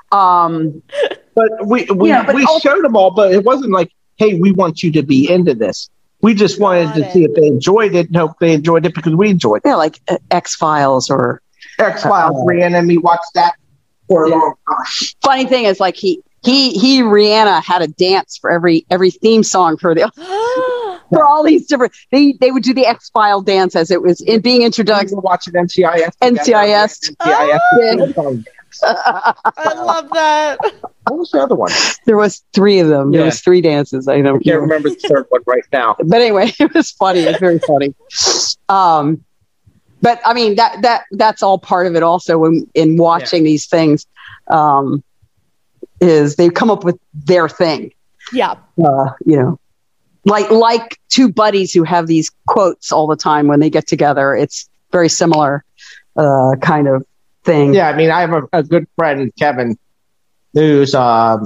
we showed them all, but it wasn't like, hey, we want you to be into this. We just wanted to see if they enjoyed it and hope they enjoyed it because we enjoyed it. Yeah, like X-Files or X-Files. Rihanna and me watched that for a long time. Funny thing is, Rihanna had a dance for every theme song for the for all these different. They would do the X-File dance as it was being introduced. We were watching NCIS. I love that. What was the other one? There was 3 of them. There was 3 dances. I can't remember the third one right now. But anyway, it was funny. It was very funny. But I mean that's all part of it. Also, in watching these things, is they come up with their thing. Yeah. Like 2 buddies who have these quotes all the time when they get together. It's very similar kind of thing. Yeah, I mean, I have a good friend, Kevin, who's sergeant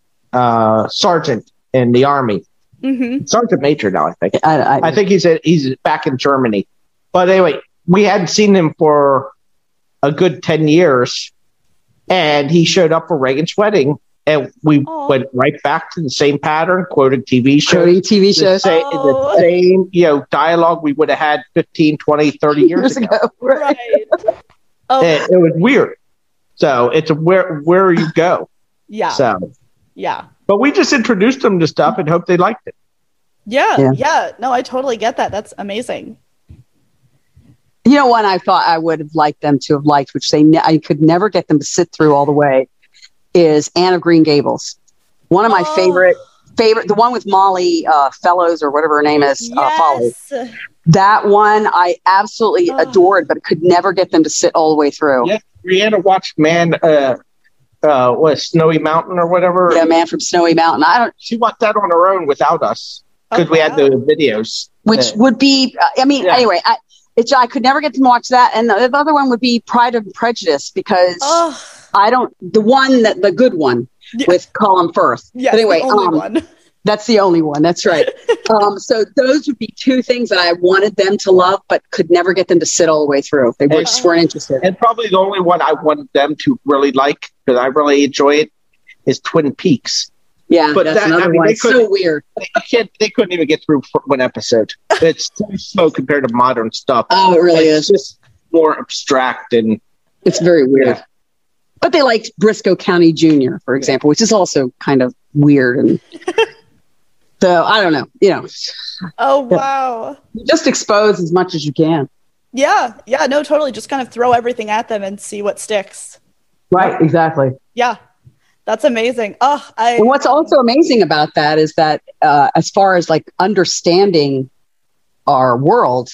in the Army. Mm-hmm. Sergeant Major now, I think. I think he's back in Germany. But anyway, we hadn't seen him for a good 10 years, and he showed up for Reagan's wedding, and we went right back to the same pattern, quoting TV shows. The same dialogue we would have had 15, 20, 30 years ago. Right. It was weird. So it's where you go. Yeah. So yeah. But we just introduced them to stuff and hope they liked it. Yeah. No, I totally get that. That's amazing. One I thought I would have liked them to have liked, which I could never get them to sit through all the way, is Anne of Green Gables. One of my favorite, the one with Molly Fellows or whatever her name is, Foley. That one I absolutely adored, but could never get them to sit all the way through. Yeah, Rihanna watched what, Snowy Mountain or whatever. Yeah, Man from Snowy Mountain. She watched that on her own without us because we had the videos. Which would be, anyway, I could never get to watch that. And the other one would be Pride and Prejudice because the good one with Colin Firth. Yeah, but anyway, the only one. That's the only one. That's right. So those would be two things that I wanted them to love, but could never get them to sit all the way through. They just weren't interested. And probably the only one I wanted them to really like, because I really enjoy it, is Twin Peaks. Yeah, but that's another one. It's so weird. They couldn't even get through one episode. It's so slow compared to modern stuff. Oh, it really is. It's just more abstract and it's very weird. Yeah. But they liked Briscoe County Jr., for example, which is also kind of weird. And so I don't know, Oh, wow. Just expose as much as you can. Yeah. Yeah, no, totally. Just kind of throw everything at them and see what sticks. Right, exactly. Yeah. That's amazing. And what's also amazing about that is that as far as like understanding our world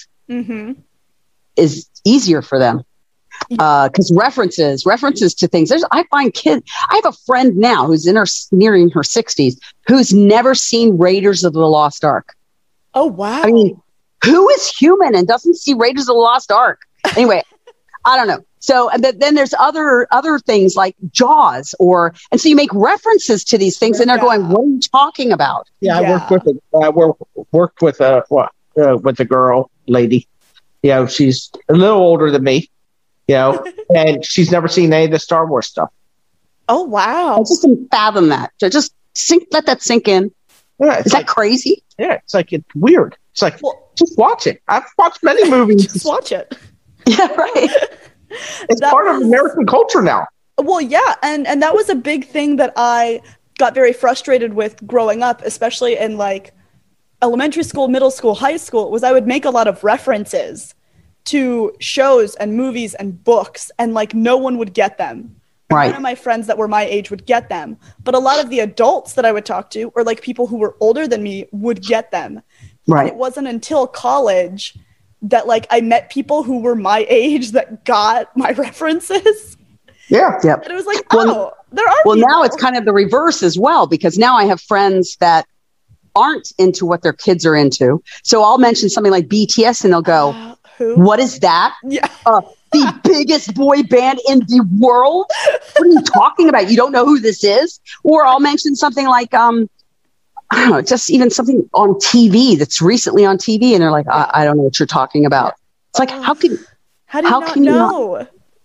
is easier for them. Because references to things. I find I have a friend now who's nearing her 60s who's never seen Raiders of the Lost Ark. Oh, wow. I mean, who is human and doesn't see Raiders of the Lost Ark? Anyway, I don't know. So then there's other things like Jaws, and so you make references to these things, and they're going, "What are you talking about?" Yeah, I worked with a girl lady. She's a little older than me. And she's never seen any of the Star Wars stuff. Oh, wow. I just didn't fathom that. Just let that sink in. Yeah, is that crazy? Yeah, it's weird. It's like, just watch it. I've watched many movies. Just watch it. Yeah, right. It's part of American culture now. Well, yeah. And that was a big thing that I got very frustrated with growing up, especially in like elementary school, middle school, high school, was I would make a lot of references to shows and movies and books, and like no one would get them. Right. None of my friends that were my age would get them, but a lot of the adults that I would talk to, or like people who were older than me, would get them. Right. And it wasn't until college that like I met people who were my age that got my references. Yeah. Yep. And it was like, there are. Well, people. now it's kind of the reverse as well, because now I have friends that aren't into what their kids are into. So I'll mention something like BTS, and they'll go, who? What is that? Yeah. The biggest boy band in the world? What are you talking about? You don't know who this is? Or I'll mention something like, I don't know, just even something on TV that's recently on TV, and they're like, I don't know what you're talking about. It's like, how do you know?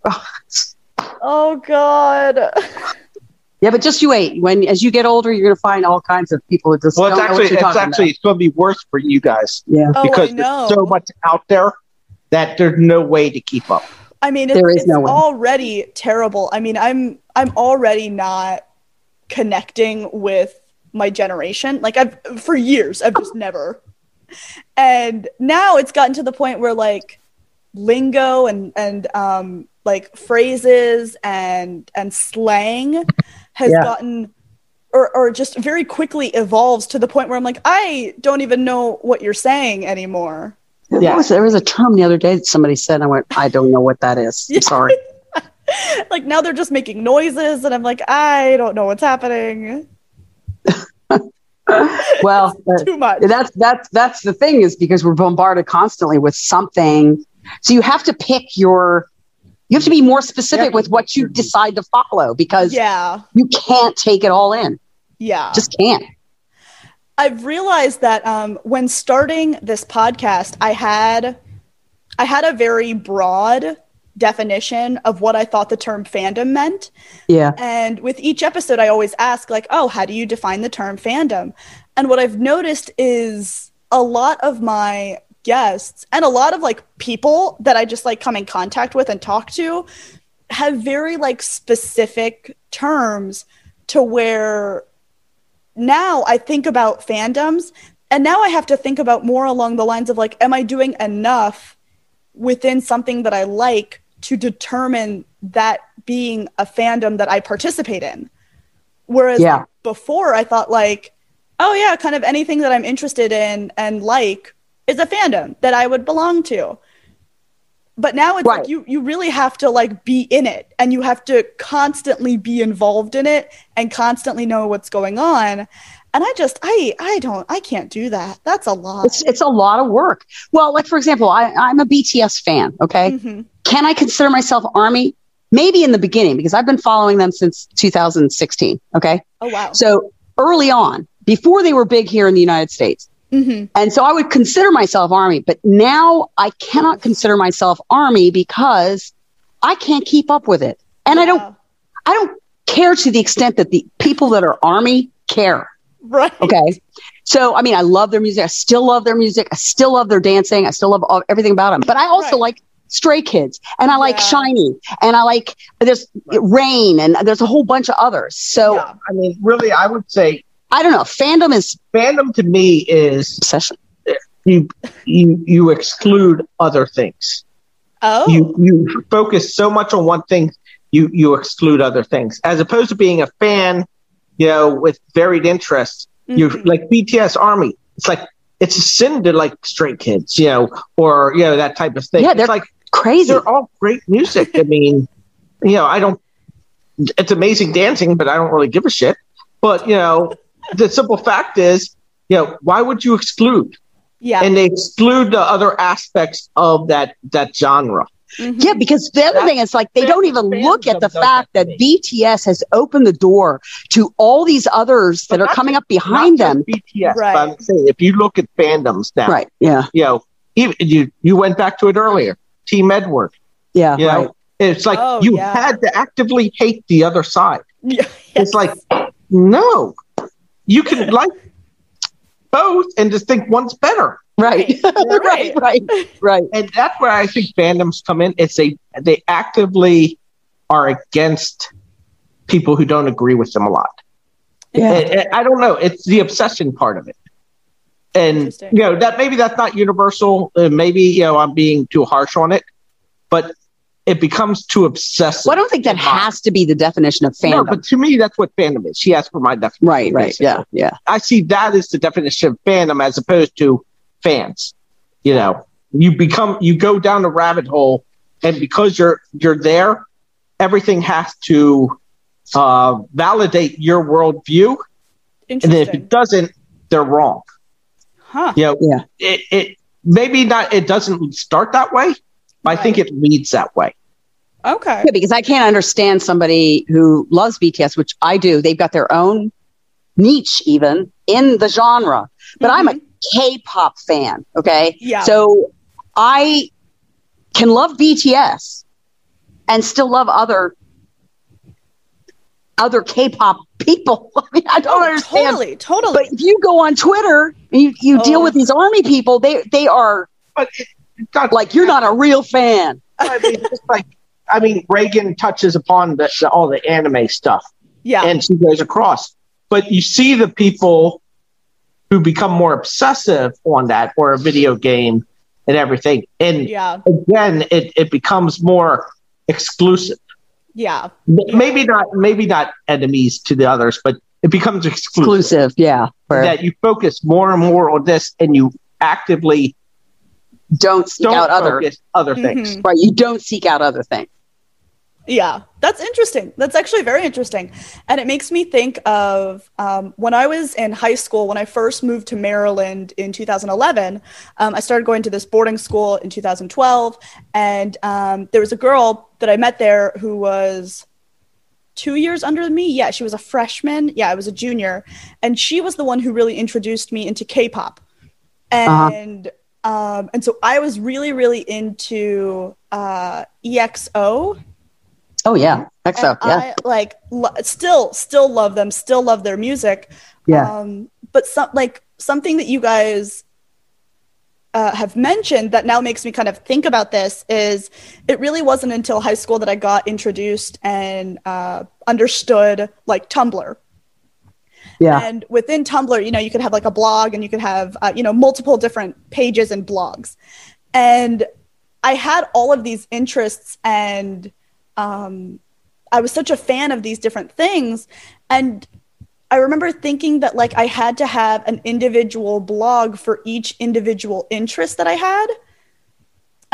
Oh, God. Yeah, but just you wait. As you get older, you're going to find all kinds of people that just don't know what you're talking about. It's going to be worse for you guys. Yeah. Because there's so much out there that there's no way to keep up. I mean, it's already terrible. I mean, I'm already not connecting with my generation. Like for years, I've just never. And now it's gotten to the point where like lingo and like phrases and slang has gotten or just very quickly evolves to the point where I'm like, I don't even know what you're saying anymore. Yeah. There was a term the other day that somebody said, I went, I don't know what that is. I'm sorry. Like now they're just making noises and I'm like, I don't know what's happening. Well, too much. That's the thing, is because we're bombarded constantly with something. So you have to pick you have to be more specific with what you decide to follow, because you can't take it all in. Yeah. Just can't. I've realized that when starting this podcast, I had a very broad definition of what I thought the term fandom meant. Yeah. And with each episode, I always ask like, oh, how do you define the term fandom? And what I've noticed is a lot of my guests and a lot of like people that I just like come in contact with and talk to have very like specific terms to where now I think about fandoms, and now I have to think about more along the lines of like, am I doing enough within something that I like to determine that being a fandom that I participate in? Whereas before I thought like, oh yeah, kind of anything that I'm interested in and like is a fandom that I would belong to. But now it's like you really have to like be in it, and you have to constantly be involved in it and constantly know what's going on. And I can't do that. That's a lot. It's a lot of work. Well, like for example, I'm a BTS fan. Okay. Mm-hmm. Can I consider myself ARMY? Maybe in the beginning, because I've been following them since 2016. Okay. Oh, wow. So early on, before they were big here in the United States. Mm-hmm. And so I would consider myself ARMY, but now I cannot consider myself ARMY because I can't keep up with it. And I don't care to the extent that the people that are ARMY care. Right. Okay. So, I mean, I love their music. I still love their music. I still love their dancing. I still love everything about them. But I also like Stray Kids, and I like Shiny, and I like there's Rain, and there's a whole bunch of others. So, I mean, really, I would say, I don't know. Fandom to me is obsession. You exclude other things. Oh. You focus so much on one thing, you exclude other things. As opposed to being a fan, with varied interests. Mm-hmm. You're like BTS ARMY. It's like it's a sin to like Stray Kids, or that type of thing. Yeah, they're like crazy. They're all great music. I mean, I don't. It's amazing dancing, but I don't really give a shit. But the simple fact is, why would you exclude? Yeah, and they exclude the other aspects of that genre. Mm-hmm. Yeah, because the other thing is like they don't even look at the fact that BTS has opened the door to all these others that are coming up behind them. BTS, right. But I'm saying if you look at fandoms now, right? Yeah, even you went back to it earlier. Team Edward. Yeah, right. It's like had to actively hate the other side. Yeah, yes. It's like no, you can like both and just think one's better. Right. right. And that's where I think fandoms come in. It's they actively are against people who don't agree with them a lot. Yeah. And I don't know. It's the obsession part of it. And that maybe that's not universal. Maybe I'm being too harsh on it, but it becomes too obsessive. Well, I don't think that has to be the definition of fandom. No, but to me, that's what fandom is. She asked for my definition. Right. Basically. Yeah. I see that as the definition of fandom as opposed to fans. You go down the rabbit hole, and because you're there, everything has to validate your worldview. And if it doesn't, they're wrong. Huh. It maybe not. It doesn't start that way. I think it leads that way. Okay. Yeah, because I can't understand somebody who loves BTS, which I do. They've got their own niche even in the genre. But I'm a K-pop fan, okay? Yeah. So I can love BTS and still love other K-pop people. I mean, I don't understand. Totally. But if you go on Twitter and you deal with these ARMY people, they are like you're not a real fan. I mean, just Reagan touches upon all the anime stuff. Yeah. And she goes across. But you see the people who become more obsessive on that or a video game and everything. And again, it becomes more exclusive. Yeah. Maybe not enemies to the others, but it becomes exclusive. Yeah. That you focus more and more on this and you actively don't seek out other things. Right. You don't seek out other things. Yeah, that's interesting. That's actually very interesting. And it makes me think of when I was in high school, when I first moved to Maryland in 2011, I started going to this boarding school in 2012. And there was a girl that I met there who was 2 years under me. Yeah, she was a freshman. Yeah, I was a junior. And she was the one who really introduced me into K-pop. And so I was really, really into EXO. Oh yeah, EXO. Yeah, I still love them. Still love their music. Yeah. But something that you guys have mentioned that now makes me kind of think about this is it really wasn't until high school that I got introduced and understood like Tumblr. Yeah. And within Tumblr, you could have like a blog and you could have multiple different pages and blogs. And I had all of these interests and I was such a fan of these different things. And I remember thinking that like I had to have an individual blog for each individual interest that I had.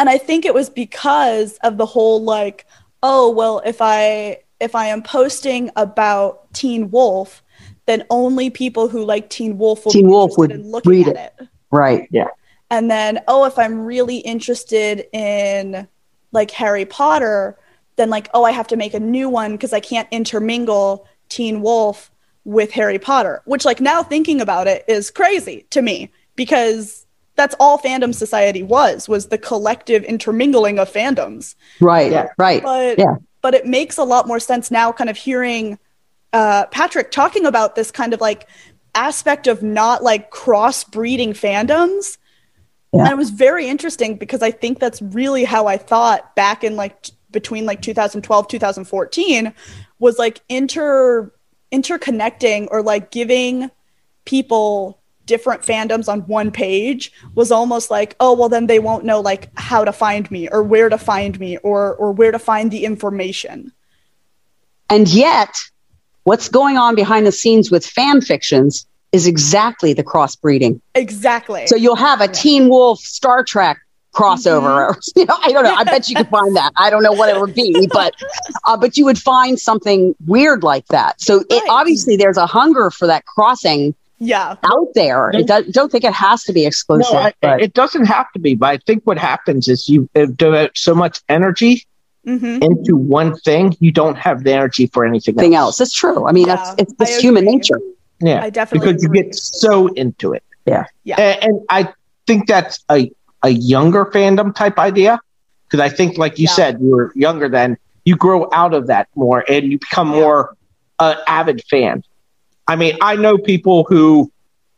And I think it was because of the whole like, oh, well, if I am posting about Teen Wolf, then only people who like Teen Wolf will be interested in looking at it. Right. Yeah. And then, oh, if I'm really interested in like Harry Potter, then like, oh, I have to make a new one because I can't intermingle Teen Wolf with Harry Potter, which like now thinking about it is crazy to me because that's all Fandom Society was the collective intermingling of fandoms. Right. Yeah. Right. But it makes a lot more sense now kind of hearing Patrick talking about this kind of like aspect of not like crossbreeding fandoms. Yeah. And it was very interesting because I think that's really how I thought back in like between like 2012, 2014 was like interconnecting or like giving people different fandoms on one page was almost like, oh, well, then they won't know like how to find me or where to find me or where to find the information. And yet, what's going on behind the scenes with fan fictions is exactly the crossbreeding. Exactly. So you'll have a Teen Wolf Star Trek crossover. Or, I don't know. I bet you could find that. I don't know what it would be, but you would find something weird like that. So obviously there's a hunger for that crossing out there. Don't think it has to be exclusive. No, it doesn't have to be, but I think what happens is you devote so much energy into one thing, you don't have the energy for anything else. That's true. I mean, it's human nature. Yeah, I definitely because you get so into it. Yeah. And I think that's a younger fandom type idea because I think, like you said, you were younger then. You grow out of that more and you become more avid fan. I mean, I know people who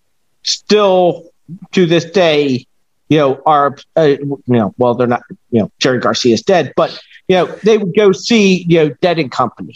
still to this day, are well, they're not. Jerry Garcia's dead, but they would go see Dead and Company,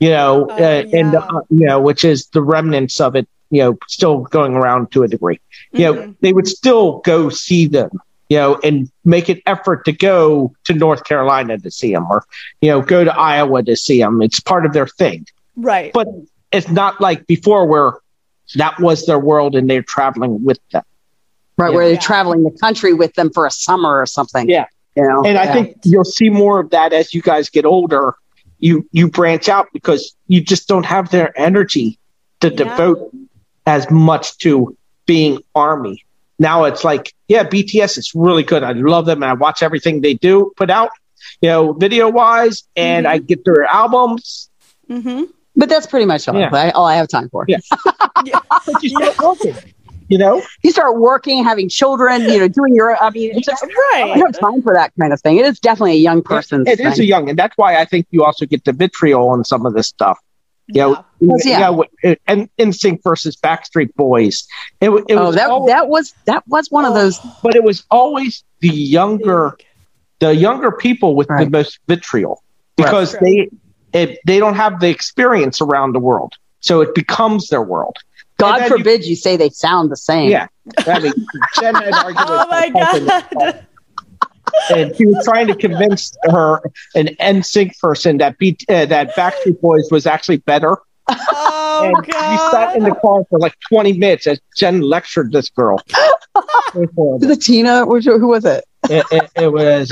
which is the remnants of it, still going around to a degree. They would still go see them, and make an effort to go to North Carolina to see them or, go to Iowa to see them. It's part of their thing. Right. But it's not like before where that was their world and they're traveling with them. Right. Where they're traveling the country with them for a summer or something. Yeah. And I think you'll see more of that as you guys get older. You branch out because you just don't have their energy to devote as much to being Army. Now it's like, BTS is really good. I love them and I watch everything they do put out, video wise, and I get their albums. But that's pretty much all I have time for. Yeah. But you start working, You start working, having children, doing your, it's just, right. I don't have time for that kind of thing. It is definitely a young person's thing. It is a young, and that's why I think you also get the vitriol on some of this stuff. And NSYNC versus Backstreet Boys. It was that was one of those, but it was always the younger people with the most vitriol because they don't have the experience around the world, so it becomes their world. God forbid you say they sound the same. Yeah, I mean, Jen had argued. Oh my God. And she was trying to convince her, an NSYNC person, that Backstreet Boys was actually better. Oh, and God. We sat in the car for like 20 minutes as Jen lectured this girl. The Tina? Who was it? It was.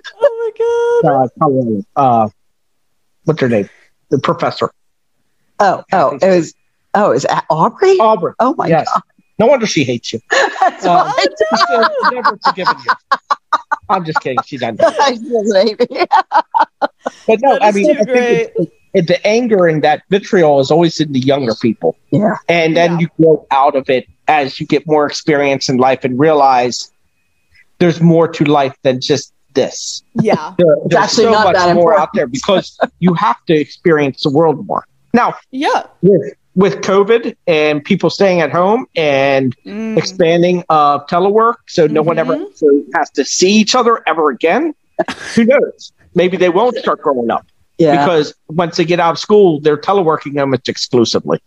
Oh my God. What's her name? The professor. It was Aubrey? Aubrey. Oh my God. No wonder she hates you. That's right. She's never forgiven you. I'm just kidding. She doesn't. She doesn't hate me. But no, I mean, I think the anger and that vitriol is always in the younger people. Yeah. And then you grow out of it as you get more experience in life and realize there's more to life than just this. Yeah. There's actually so not much that more important. out there because you have to experience the world more. Now, with COVID and people staying at home and expanding telework, so no one ever has to see each other ever again, who knows? Maybe they won't start growing up because once they get out of school, they're teleworking almost exclusively,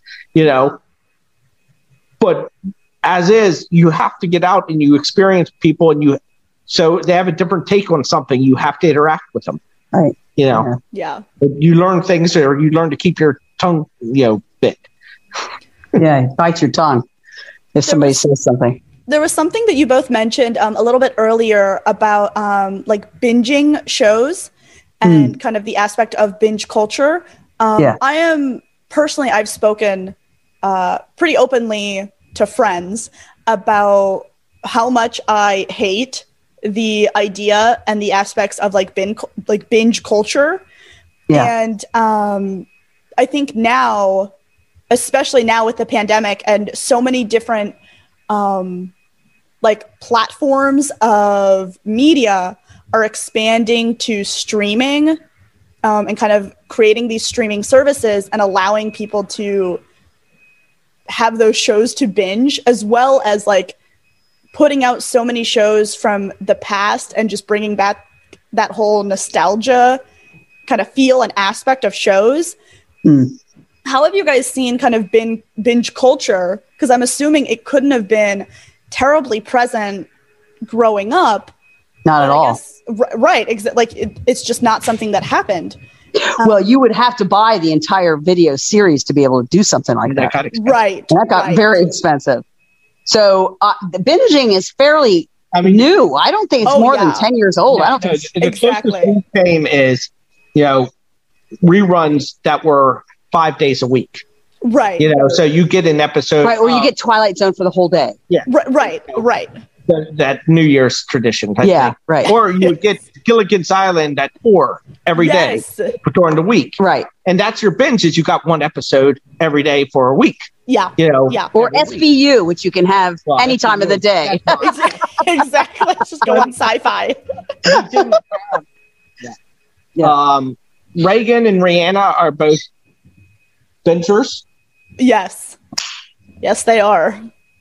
But as is, you have to get out and you experience people, and so they have a different take on something. You have to interact with them, right? Yeah. You learn things, or you learn to keep your tongue, bit. Yeah, bite your tongue if somebody says something. there was something that you both mentioned a little bit earlier about like binging shows and kind of the aspect of binge culture. I am personally, I've spoken pretty openly to friends about how much I hate the idea and the aspects of like binge culture. And I think now, especially now with the pandemic and so many different like platforms of media are expanding to streaming and kind of creating these streaming services and allowing people to have those shows to binge, as well as like putting out so many shows from the past and just bringing back that whole nostalgia kind of feel and aspect of shows. How have you guys seen kind of binge culture? Because I'm assuming it couldn't have been terribly present growing up. Not at all. Right. Like it's just not something that happened. Well, you would have to buy the entire video series to be able to do something like that. Right. And that got very expensive. So the binging is fairly new. I don't think it's more than 10 years old. I don't think the closest we came is, reruns that were 5 days a week. Right. So you get an episode. Right. Or you get Twilight Zone for the whole day. Yeah. Right. That New Year's tradition. Yeah. Right. Or you would get Gilligan's Island at 4 every day during the week. Right. And that's your binge, is you got one episode every day for a week. Yeah. Or SVU, which you can have any time of the day. Exactly. Let's just go on sci-fi. Reagan and Rihanna are both bingers. Yes, they are.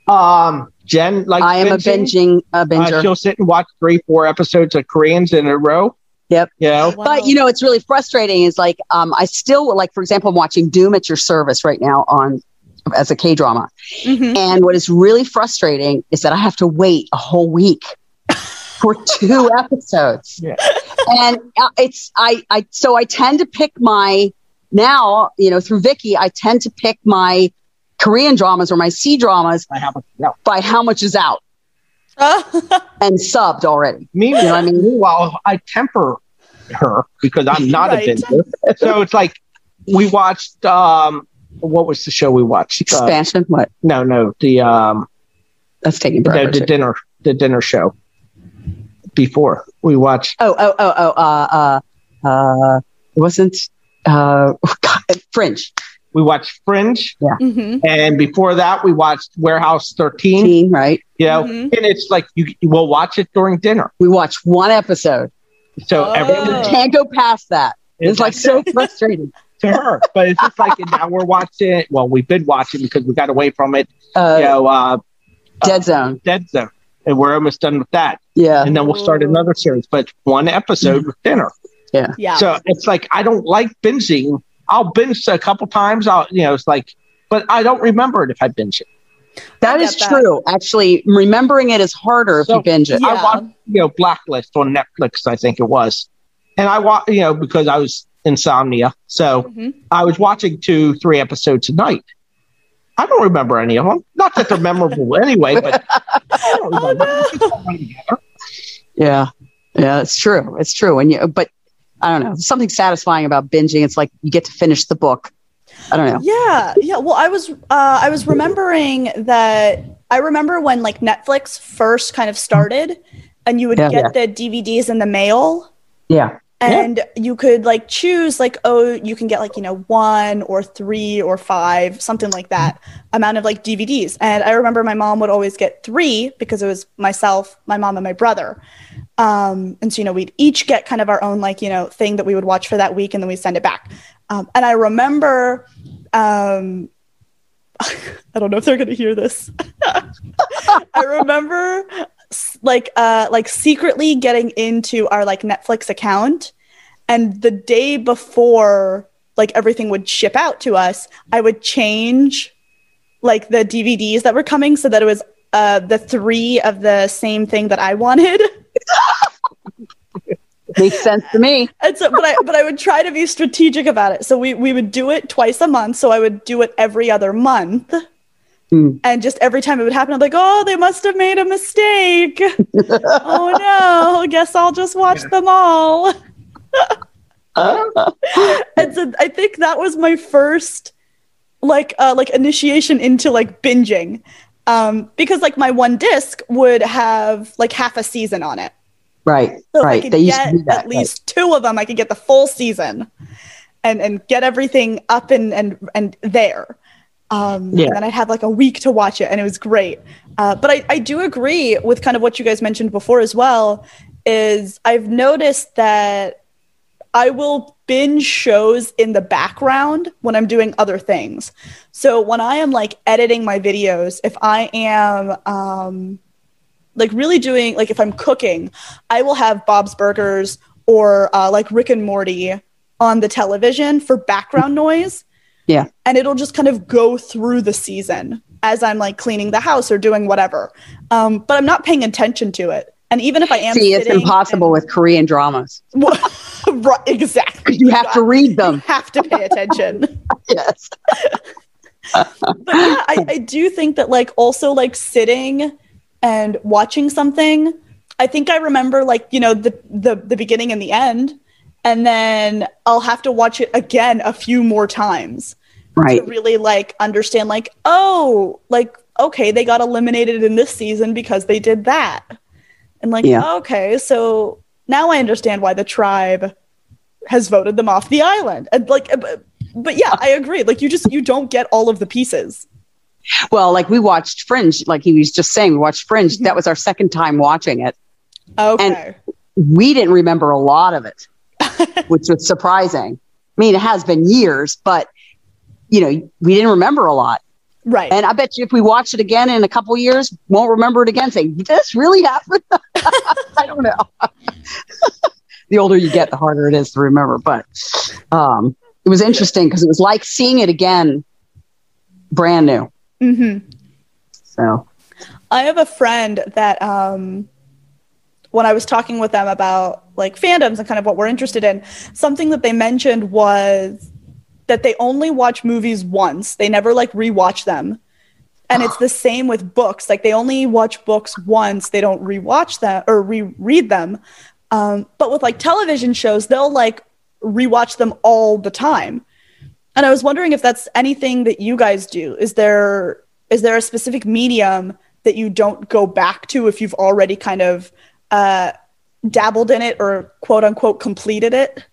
Jen, like I am a binger. She'll sit and watch 3-4 episodes of Koreans in a row. Yep. Wow. But it's really frustrating. Is like I still like, for example, I'm watching Doom at Your Service right now as a K-drama. And what is really frustrating is that I have to wait a whole week for 2 episodes. Yeah. And so I tend to pick now, through Vicky, I tend to pick my Korean dramas or my C dramas by how much is out and subbed already. Meanwhile, I temper her because I'm not a binger. So it's like we watched, what was the show we watched? Expansion? What? No. That's taking forever. The dinner show. Before we watched. It wasn't Fringe. We watched Fringe. Yeah. And before that, we watched Warehouse 13. Right. And it's like you will watch it during dinner. We watch one episode. So we can't go past that. It's like so frustrating to her. But it's just like now we're watching it. Well, we've been watching because we got away from it. Dead Zone. And we're almost done with that. Yeah. And then we'll start another series. But one episode with dinner. Yeah. So it's like I don't like binging. I'll binge a couple times. It's like, but I don't remember it if I binge it. That is true. Actually, remembering it is harder if you binge it. I watched, Blacklist on Netflix, I think it was. And I watched, because I was insomnia. So I was watching 2-3 episodes a night. I don't remember any of them. Not that they're memorable anyway, but I don't remember. Yeah, it's true. It's true. But I don't know. There's something satisfying about binging. It's like you get to finish the book. I don't know. Yeah. Well, I was remembering that. I remember when like Netflix first kind of started, and you would get the DVDs in the mail. Yeah. And you could like choose like, you can get like, 1 or 3 or 5, something like that amount of like DVDs. And I remember my mom would always get 3 because it was myself, my mom, and my brother. And so, we'd each get kind of our own like, thing that we would watch for that week, and then we send it back. And I remember, I don't know if they're going to hear this. I remember like secretly getting into our like Netflix account, and the day before like everything would ship out to us, I would change like the DVDs that were coming so that it was the 3 of the same thing that I wanted. Makes sense to me. And so, but I would try to be strategic about it. So we would do it twice a month. So I would do it every other month. And just every time it would happen, I'm like, oh, they must have made a mistake. Oh no, guess I'll just watch them all. And so I think that was my first like initiation into like binging. Because like my one disc would have like half a season on it. Right. So right. I could get at least 2 of them. I could get the full season and get everything up and there. And then I'd have like a week to watch it, and it was great. But I do agree with kind of what you guys mentioned before as well, is I've noticed that I will binge shows in the background when I'm doing other things. So when I am like editing my videos, if I am like really doing, like if I'm cooking, I will have Bob's Burgers or like Rick and Morty on the television for background noise. Yeah. And it'll just kind of go through the season as I'm like cleaning the house or doing whatever. But I'm not paying attention to it. And even if I am it's impossible with Korean dramas. Right, exactly. You have to read them. You have to pay attention. Yes. But yeah, I do think that like also like sitting and watching something, I think I remember like, you know, the beginning and the end, and then I'll have to watch it again a few more times. Right. To really like understand like, oh, like, okay, they got eliminated in this season because they did that. And like, okay, so now I understand why the tribe has voted them off the island. And like, but yeah, I agree. Like you don't get all of the pieces. Well, like we watched Fringe, like he was just saying, we watched Fringe. That was our second time watching it. Okay. And we didn't remember a lot of it, which was surprising. I mean, it has been years, but you know, we didn't remember a lot. Right. And I bet you if we watch it again in a couple of years, won't remember it again, saying, did this really happen? I don't know. The older you get, the harder it is to remember. But it was interesting because it was like seeing it again, brand new. Mm-hmm. So I have a friend that when I was talking with them about like fandoms and kind of what we're interested in, something that they mentioned was that they only watch movies once. They never like rewatch them. And it's the same with books. Like they only watch books once. They don't rewatch them or reread them. But with like television shows, they'll like rewatch them all the time. And I was wondering if that's anything that you guys do. Is there a specific medium that you don't go back to if you've already kind of dabbled in it or quote unquote completed it?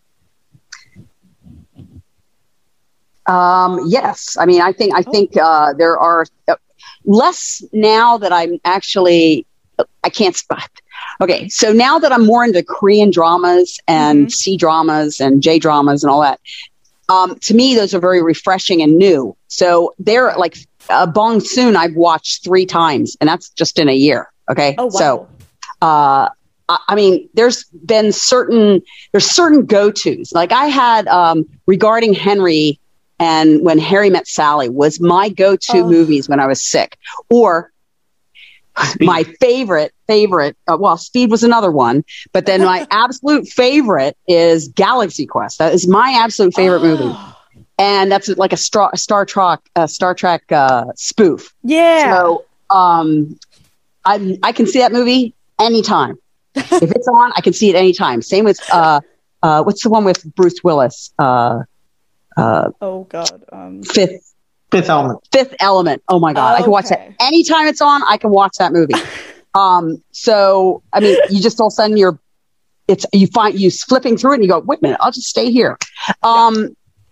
Yes. I mean, I think there are less now that I'm actually, I can't spot. Okay. So now that I'm more into Korean dramas and C dramas and J dramas and all that, to me, those are very refreshing and new. So they're like Bong Soon I've watched 3 times, and that's just in a year. Okay. Oh, wow. So, I mean, there's certain go-tos. Like I had Regarding Henry and When Harry Met Sally was my go-to movies when I was sick. Or my favorite, well, Speed was another one, but then my absolute favorite is Galaxy Quest. That is my absolute favorite movie. And that's like a Star Trek spoof. Yeah. So I can see that movie anytime. If it's on, I can see it anytime. Same with what's the one with Bruce Willis? Oh God. Fifth Element. Fifth Element. Oh my God. I can watch that anytime it's on. I can watch that movie. So I mean, you just all of a sudden you flipping through it and you go, wait a minute, I'll just stay here. Or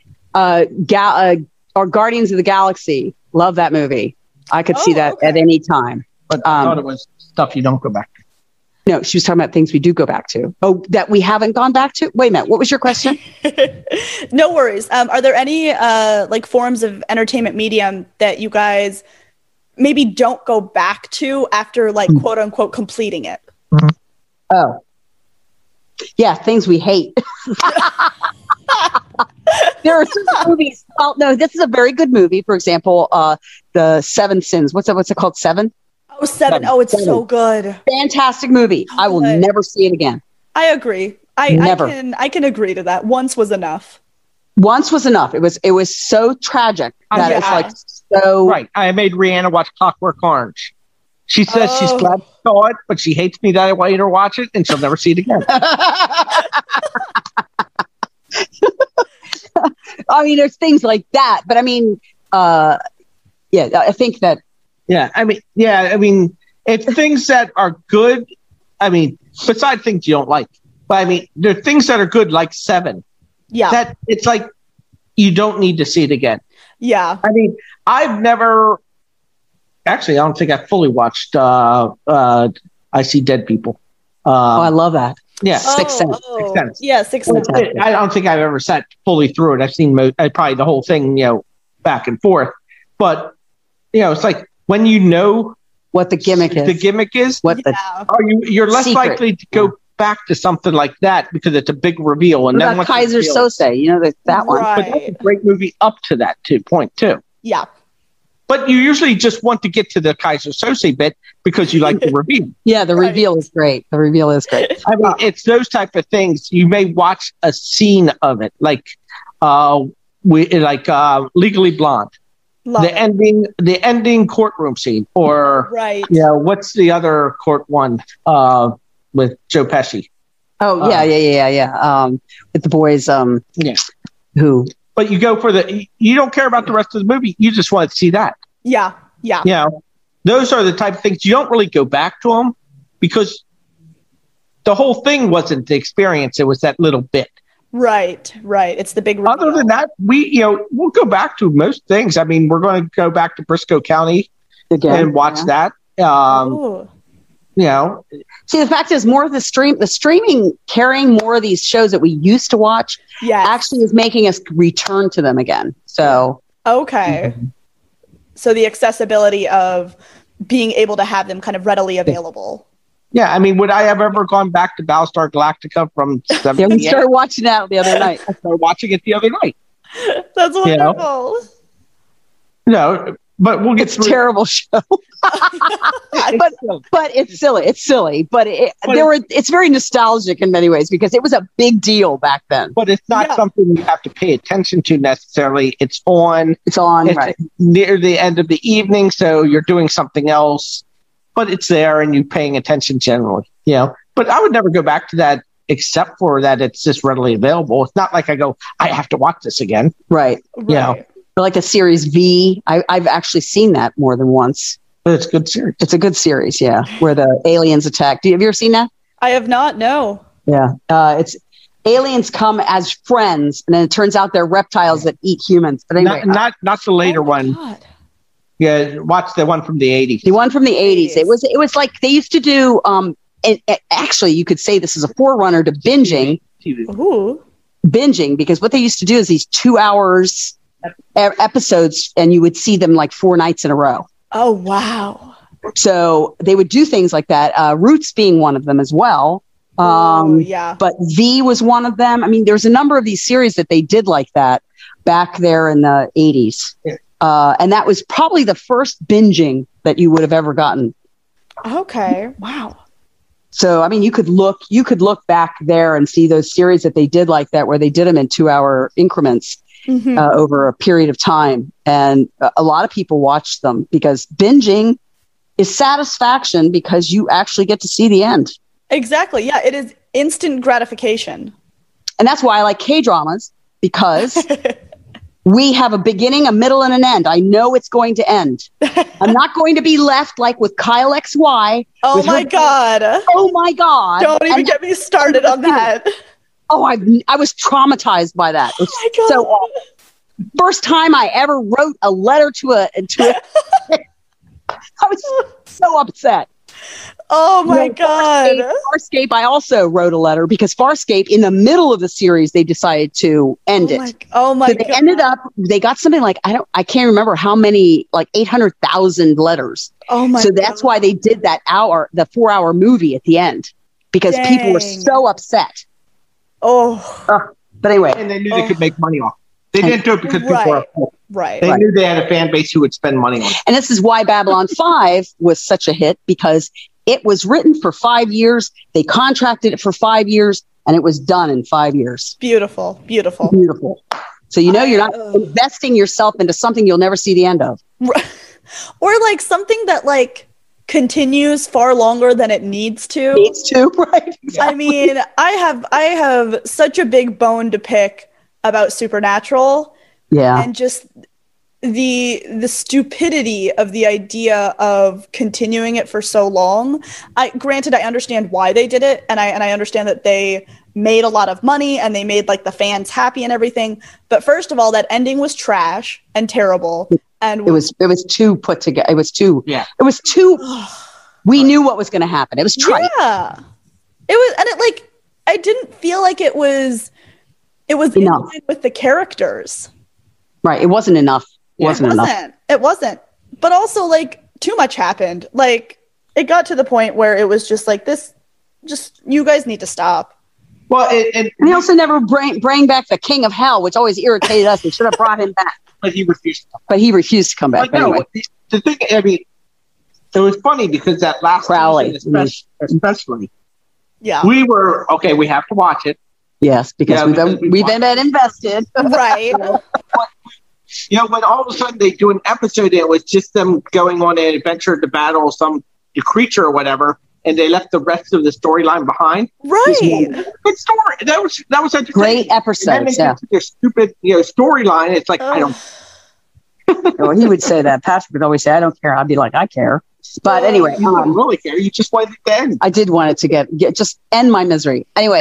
Guardians of the Galaxy. Love that movie. I could see that at any time. But I thought it was stuff you don't go back to. No, she was talking about things we do go back to. Oh, that we haven't gone back to? Wait a minute. What was your question? No worries. Are there any like forms of entertainment medium that you guys maybe don't go back to after like quote unquote completing it? Oh. Yeah, things we hate. There are some movies. Well, no, this is a very good movie. For example, The Seven Sins. What's it called? Seven? Oh, Seven. Oh, it's so good. Fantastic movie. I will never see it again. I agree. I can agree to that. Once was enough. Once was enough. It was so tragic that it's like so. Right. I made Rihanna watch Clockwork Orange. She says she's glad she saw it, but she hates me that I made her watch it, and she'll never see it again. I mean, there's things like that, but I mean, I think that. Yeah, I mean, if things that are good, I mean, besides things you don't like, but I mean, there are things that are good, like Seven. Yeah. That it's like you don't need to see it again. Yeah. I mean, I've never. Actually, I don't think I fully watched I See Dead People. I love that. Yeah. Sixth Sense. Oh. Sixth Sense. Yeah, Sixth Sense. I don't think I've ever sat fully through it. I've seen probably the whole thing, back and forth. But, it's like when you know what the gimmick is. The gimmick is. What you're less secret. likely to go back to something like that because it's a big reveal. And what then about Kaiser Sose? That one. But that's a great movie up to that point too. Yeah. But you usually just want to get to the Kaiser Sose bit because you like the reveal. Yeah, the reveal is great. The reveal is great. I mean, it's those type of things. You may watch a scene of it, like Legally Blonde, the ending courtroom scene, or what's the other court one with Joe Pesci? Oh yeah. With the boys, who. But you go for you don't care about the rest of the movie. You just want to see that. Yeah. Yeah. Those are the type of things you don't really go back to them because the whole thing wasn't the experience. It was that little bit. Right. It's the big reveal. Other than that, we'll go back to most things. I mean, we're going to go back to Briscoe County again and watch that. See, the fact is, more of the streaming carrying more of these shows that we used to watch actually is making us return to them again. So okay. So the accessibility of being able to have them kind of readily available. Yeah, I mean, would I have ever gone back to Battlestar Galactica from 78? Yeah, we started watching that the other night. I started watching it the other night. That's wonderful. No, but we'll get it's a terrible show. but it's silly. It's silly, but it's very nostalgic in many ways because it was a big deal back then. But it's not something you have to pay attention to necessarily. It's on right near the end of the evening, so you're doing something else, but it's there and you're paying attention generally. But I would never go back to that except for that it's just readily available. It's not like I go, I have to watch this again. Right. Like a series V. I've actually seen that more than once. But it's a good series. It's a good series, yeah, where the aliens attack. Have you ever seen that? I have not, no. Yeah. It's aliens come as friends, and then it turns out they're reptiles that eat humans. But anyway, not the later one. God. Yeah, watch the one from the 80s. The one from the 80s. It was like they used to do, and actually you could say this is a forerunner to binging. Ooh. Binging, because what they used to do is these 2 hours episodes, and you would see them like 4 nights in a row. Oh, wow. So they would do things like that. Roots being one of them as well. But V was one of them. I mean, there's a number of these series that they did like that back there in the 80s. Yeah. And that was probably the first binging that you would have ever gotten. Okay. Wow. So, I mean, you could look back there and see those series that they did like that, where they did them in 2-hour increments. Mm-hmm. Over a period of time. And a lot of people watch them because binging is satisfaction because you actually get to see the end. Exactly. Yeah, it is instant gratification. And that's why I like K-dramas, because we have a beginning, a middle, and an end. I know it's going to end. I'm not going to be left like with Kyle XY. Oh my God. Oh my God. Don't even get me started on that. Oh, I was traumatized by that. Oh my God. So first time I ever wrote a letter to a I was so upset. Oh my God. Farscape, I also wrote a letter because Farscape, in the middle of the series, they decided to end it. Oh my God. They ended up, they got something like, I can't remember how many, like 800,000 letters. Oh my God. So that's why they did that the 4-hour movie at the end, because people were so upset. But anyway. And they knew they could make money off it. They didn't do it because people were upset. Right. They knew they had a fan base who would spend money on it. And this is why Babylon 5 was such a hit, because it was written for 5 years. They contracted it for 5 years, and it was done in 5 years. Beautiful. Beautiful. Beautiful. So you're not investing yourself into something you'll never see the end of. Or like something that like continues far longer than it needs to. Right? Exactly. I mean, I have such a big bone to pick about Supernatural. Yeah. And just the stupidity of the idea of continuing it for so long. Granted, I understand why they did it, and I understand that they made a lot of money and they made like the fans happy and everything. But first of all, that ending was trash and terrible. And it was too put together. It was too. Yeah. It was too. We knew what was going to happen. It was trite. Yeah. It was, and it like I didn't feel like it was in line with the characters. Right. It wasn't enough. It wasn't. But also, like, too much happened. Like, it got to the point where it was just like this. Just you guys need to stop. Well, and they also never bring back the King of Hell, which always irritated us. They should have brought him back, but he refused. But he refused to come back. No, anyway. the thing, I mean, it was funny because that last Crowley, season, especially, yeah, we were okay. We have to watch it. Yes, because we've been invested, right? You know, when all of a sudden they do an episode, it was just them going on an adventure to battle some creature or whatever, and they left the rest of the storyline behind. Right. Good story. That was a great episode. And then they get to their stupid, storyline. It's like I don't. Well, he would say that. Patrick would always say, "I don't care." I'd be like, "I care." But anyway, you don't really care. You just wanted it to end. I did want it to get just end my misery. Anyway,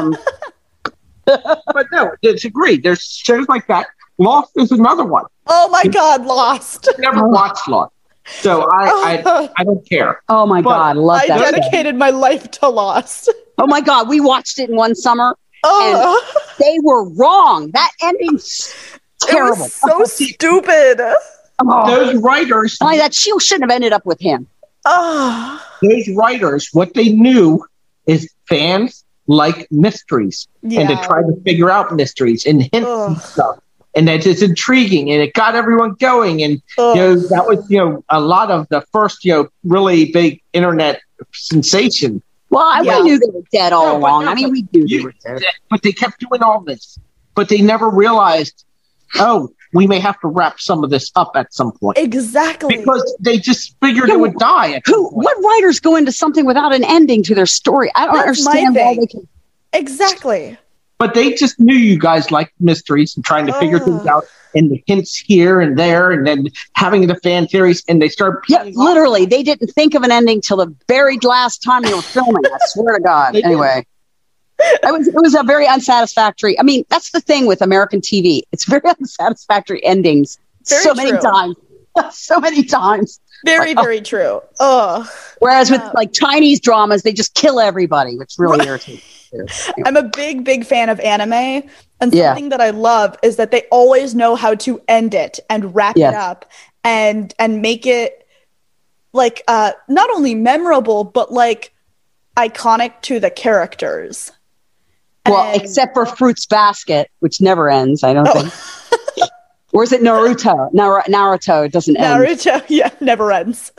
but no, it's agreed. There's shows like that. Lost is another one. Oh my God, Lost! I never watched Lost, so I don't care. Oh my God, love that. I dedicated my life to Lost. Oh my God, we watched it in one summer, and they were wrong. That ending's terrible. It was so stupid. Those writers, that she shouldn't have ended up with him. Those writers, what they knew is fans like mysteries, and to try to figure out mysteries and hints and stuff. And that it's intriguing, and it got everyone going. And that was a lot of the first really big internet sensation. Well, we knew they were dead all along. I mean, we knew they were dead, but they kept doing all this. But they never realized, we may have to wrap some of this up at some point. Exactly, because they just figured it would die. What writers go into something without an ending to their story? I don't understand why they can. Exactly. But they just knew you guys liked mysteries and trying to figure things out, and the hints here and there, and then having the fan theories, and they started. Literally, they didn't think of an ending till the very last time they were filming. I swear to God. Anyway, it was a very unsatisfactory. I mean, that's the thing with American TV; it's very unsatisfactory endings. Many times, so many times. Very, very true. Whereas with like Chinese dramas, they just kill everybody, which really irritates. I'm a big, big fan of anime, and something that I love is that they always know how to end it and wrap it up and make it like not only memorable but like iconic to the characters. Well, except for Fruits Basket, which never ends, I don't think. Or is it Naruto? Naruto doesn't end. Naruto, never ends.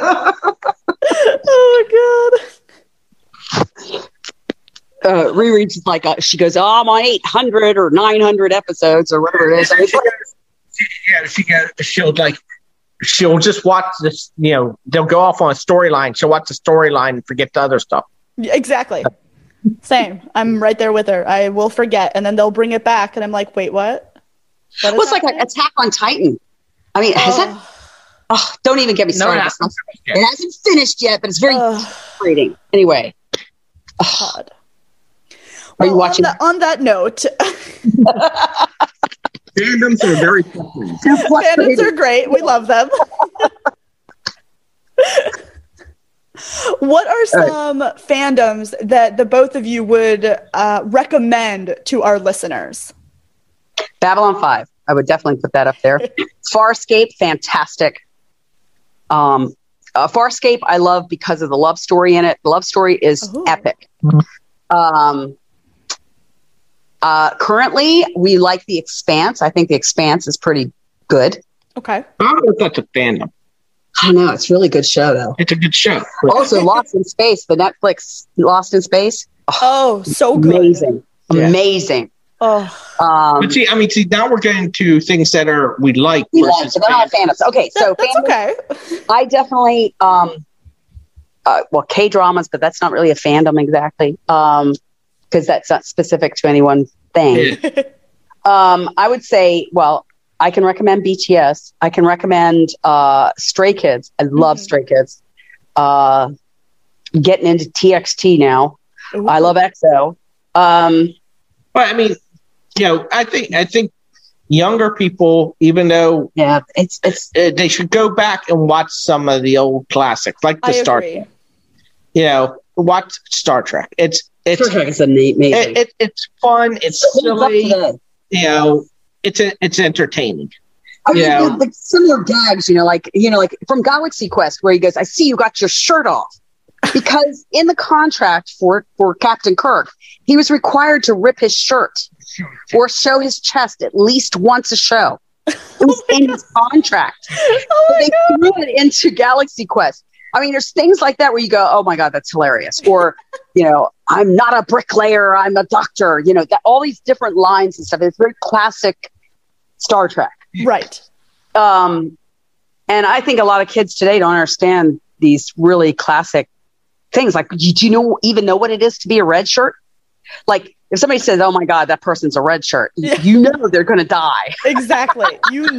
Oh my God. Riri just like she goes, I'm on 800 or 900 episodes or whatever it is. She'll just watch this. They'll go off on a storyline. She'll watch the storyline and forget the other stuff. Exactly. Same. I'm right there with her. I will forget, and then they'll bring it back, and I'm like, wait, what? Well, it's like Attack on Titan. I mean, has that? Oh, don't even get me started. It hasn't finished yet, but it's very frustrating. Anyway. God. Are you watching? On that note, fandoms are very fandoms are great. We love them. What are some fandoms that the both of you would recommend to our listeners? Babylon 5. I would definitely put that up there. Farscape, fantastic. Farscape, I love because of the love story in it. The love story is epic. Currently, we like The Expanse. I think The Expanse is pretty good. Okay. I don't know if that's a fandom. I know. It's a really good show, though. It's a good show. Also, Lost in Space, the Netflix Lost in Space. Oh, so good. Amazing. Yeah. Amazing. But see, now we're getting to things that we like. We like, so they're not fandoms. Okay, so that's okay. I definitely, K-dramas, but that's not really a fandom exactly, because that's not specific to any one thing. I would say, I can recommend BTS. I can recommend Stray Kids. I love Stray Kids. Getting into TXT now. Ooh. I love EXO. I think younger people, even though they should go back and watch some of the old classics, like the Star Trek. Watch Star Trek. Star Trek is amazing. It's fun. It's silly. It's entertaining. Like similar gags, like from Galaxy Quest, where he goes, "I see you got your shirt off," because in the contract for Captain Kirk, he was required to rip his shirt or show his chest at least once a show. It was in his contract. They threw it into Galaxy Quest. There's things like that where you go, "Oh my God, that's hilarious," or I'm not a bricklayer, I'm a doctor. All these different lines and stuff. It's very classic Star Trek. Right. And I think a lot of kids today don't understand these really classic things. Like, do you even know what it is to be a red shirt? Like, if somebody says, "Oh my God, that person's a red shirt," you know they're going to die. Exactly.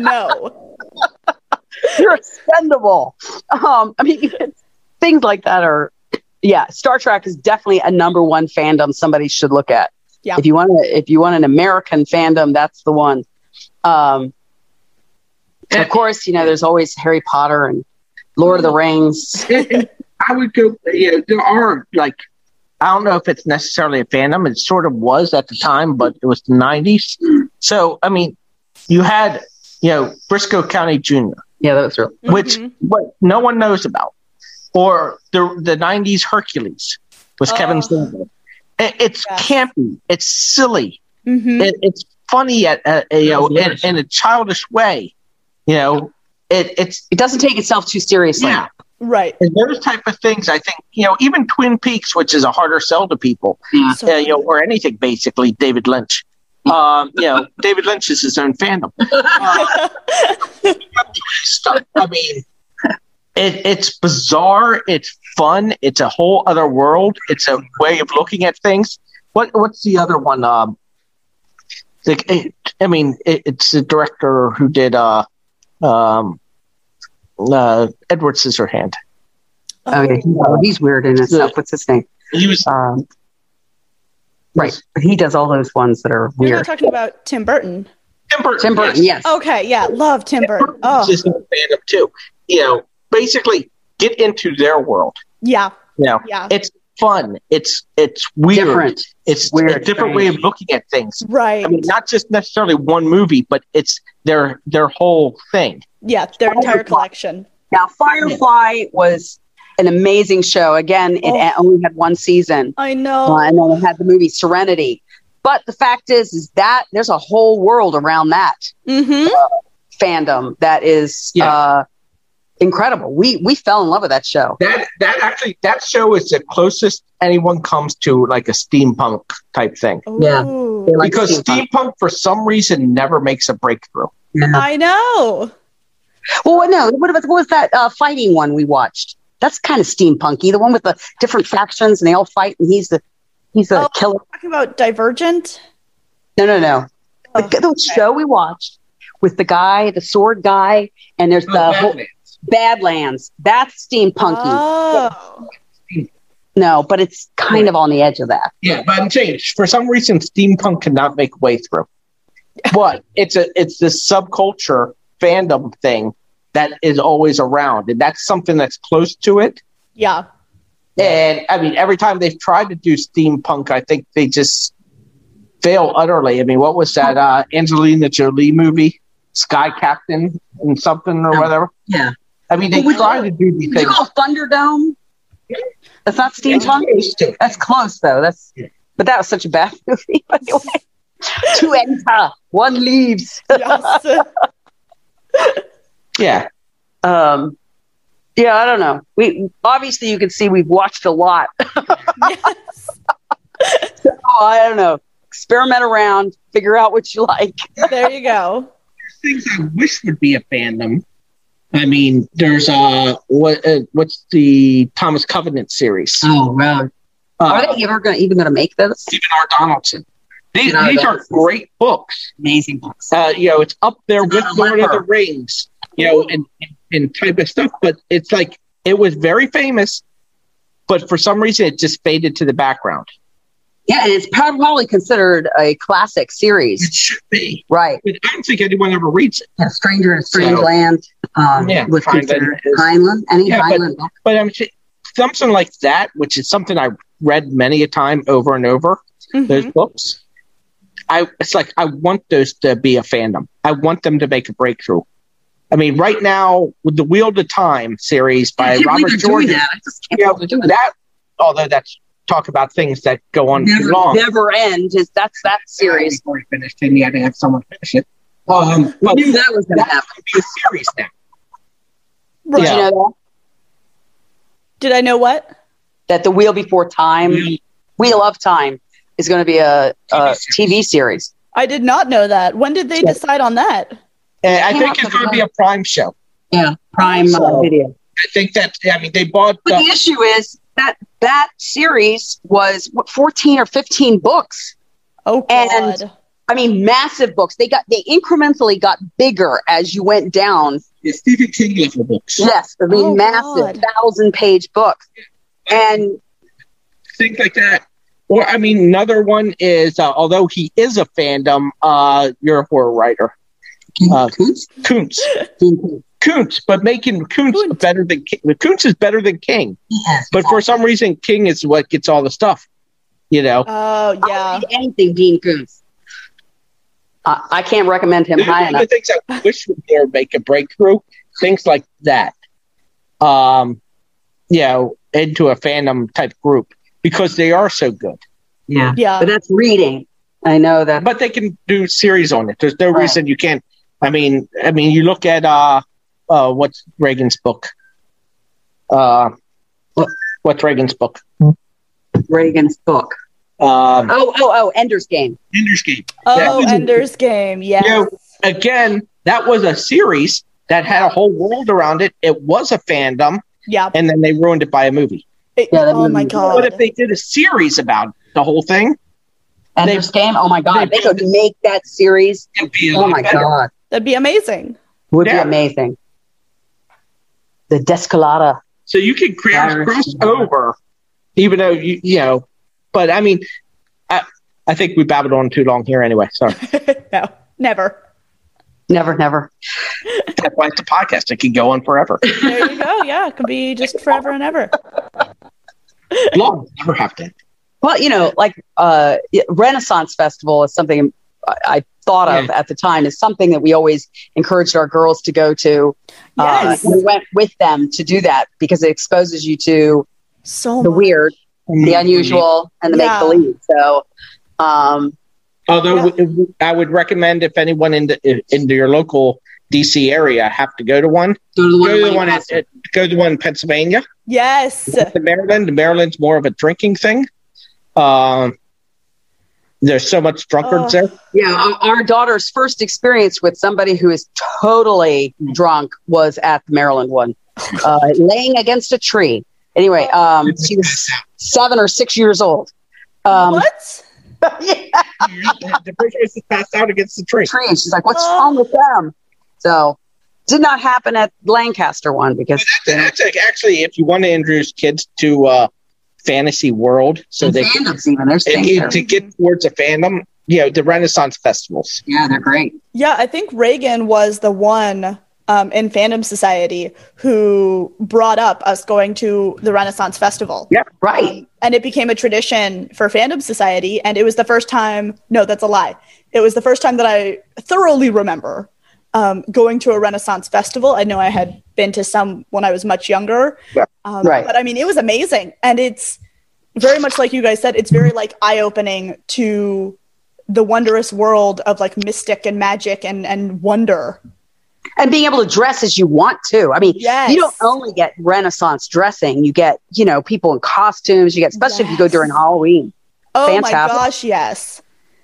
You're expendable. Things like that are, Star Trek is definitely a number one fandom somebody should look at. Yeah. If you want an American fandom, that's the one. Of course, there's always Harry Potter and Lord of the Rings. I would go, there are, like, I don't know if it's necessarily a fandom. It sort of was at the time, but it was the 90s. So, you had, Briscoe County Jr. Yeah, that was real. Which what no one knows about. Or the 90s Hercules with Kevin Smith. It's campy. It's silly. It's funny in a childish way. It doesn't take itself too seriously. Yeah. Right. And those type of things, I think, even Twin Peaks, which is a harder sell to people, or anything basically, David Lynch. David Lynch is his own fandom. It's bizarre. It's fun. It's a whole other world. It's a way of looking at things. What's the other one? It's the director who did Edward Scissorhand. He's weird in himself. What's his name? He was right. But he does all those ones that are weird. You're not talking about Tim Burton. Tim Burton, yes. Okay, yeah, love Tim Burton. Just a fan of too. Basically get into their world. Yeah. It's fun. It's weird. Different. It's weird, a different way of looking at things. Right. Not just necessarily one movie, but it's their whole thing. Yeah, their entire collection. Now, Firefly was an amazing show. Again, it only had one season. I know. And then it had the movie Serenity. But the fact is that there's a whole world around that fandom that is incredible. We fell in love with that show. That show is the closest anyone comes to like a steampunk type thing. Ooh. Yeah, because steampunk for some reason never makes a breakthrough. Yeah. I know. Well, no. What was that fighting one we watched? That's kind of steampunky. The one with the different factions and they all fight, and he's a killer. Talking about Divergent? No. The show we watched with the guy, the sword guy, and there's the Badlands. That's steampunky. Oh. No, but it's kind of on the edge of that. Yeah, but I'm saying for some reason steampunk cannot make way through. But it's this subculture fandom thing that is always around, and that's something that's close to it. Yeah. And every time they've tried to do steampunk, I think they just fail utterly. What was that Angelina Jolie movie, Sky Captain and something or whatever? Yeah. They try to do these things. Thunderdome? That's not steampunk? That's close, though. But that was such a bad movie, by the way. Two enter, one leaves. Yes. Yeah. Yeah, I don't know. Obviously you can see we've watched a lot. Yes. I don't know. experiment around, figure out what you like. There you go. Things I wish would be a fandom. I mean, there's what's the Thomas Covenant series? Oh, wow. Are they ever even going to make this? Stephen R. Donaldson. These are great books. Amazing books. It's up there with Lord of the Rings, and type of stuff. But it's like, it was very famous, but for some reason it just faded to the background. Yeah, and it's probably considered a classic series. It should be. Right. But I don't think anyone ever reads it. Yeah, Stranger in a Strange Land. Was considered Heinlein. Heinlein book. But I'm something like that, which is something I read many a time over and over, those books. It's like, I want those to be a fandom. I want them to make a breakthrough. I mean, right now, with the Wheel of Time series by Robert Jordan, although that's talk about things that go on too long. Never end. That's that series. Before he finished it, he had to have someone finish it. We knew that was going to happen. Be a series now. Right. Did you know that? Did I know what? That the Wheel Before Time, Wheel of Time, is going to be a TV series. I did not know that. When did they decide on that? I think it's going to be a Prime show. Yeah, Prime Video. I think that, they bought... But the issue is that series was 14 or 15 books. Oh, God. And, massive books. They incrementally got bigger as you went down. Yeah, Stephen King level books. Yes, massive 1,000-page books. And things like that. Or, another one is, although he is a fandom, you're a horror writer. Kuntz, but making Kuntz better than King. Kuntz is better than King. Yes, but for some reason, King is what gets all the stuff. Oh, yeah. I'll read anything Dean Kuntz. I can't recommend him high enough. The things I wish would make a breakthrough, things like that. Into a fandom type group, because they are so good. Yeah. But that's reading. I know that. But they can do series on it. There's no reason you can't. You look at what's Reagan's book? What's Reagan's book? Reagan's book. Ender's Game. Ender's Game. Ender's Game. Yes. Again, that was a series that had a whole world around it. It was a fandom. Yeah. And then they ruined it by a movie. Oh my God. What if they did a series about the whole thing? Ender's Game? Oh my God. They could make that series. Oh my God. That'd be amazing. Would be amazing. The Descolada. So you can create a crossover, even though, but I think we babbled on too long here anyway. Sorry. No, never. Never. That's why it's a podcast. It can go on forever. There you go. Yeah, it could be just forever and ever. Long, never have to. Well, Renaissance Festival is something I thought of at the time, is something that we always encouraged our girls to go to. Yes. We went with them to do that because it exposes you to the weird, the unusual, and the make-believe. So, although I would recommend, if anyone in your local DC area have to go to one, go to the one in Pennsylvania. Yes. Maryland's more of a drinking thing. There's so much drunkards there. Yeah, our daughter's first experience with somebody who is totally drunk was at the Maryland one, laying against a tree. Anyway, she was 7 or 6 years old. What? The person was passed out against the tree. And she's like, "What's wrong with them?" So, did not happen at Lancaster one because that's actually, if you want to introduce kids to fantasy world, so they fandoms even there's things to get towards a fandom, the Renaissance festivals. Yeah, they're great. Yeah, I think Reagan was the one in Fandom Society who brought up us going to the Renaissance Festival. Yeah, right. And it became a tradition for Fandom Society, and it was the first time. No, that's a lie. It was the first time that I thoroughly remember going to a Renaissance festival. I know I had been to some when I was much younger. Yeah. Right. But it was amazing. And it's very much like you guys said, it's very eye-opening to the wondrous world of mystic and magic and wonder. And being able to dress as you want to. Yes. You don't only get Renaissance dressing, you get, people in costumes, you get, especially if you go during Halloween. Oh Fantastic. my gosh, yes.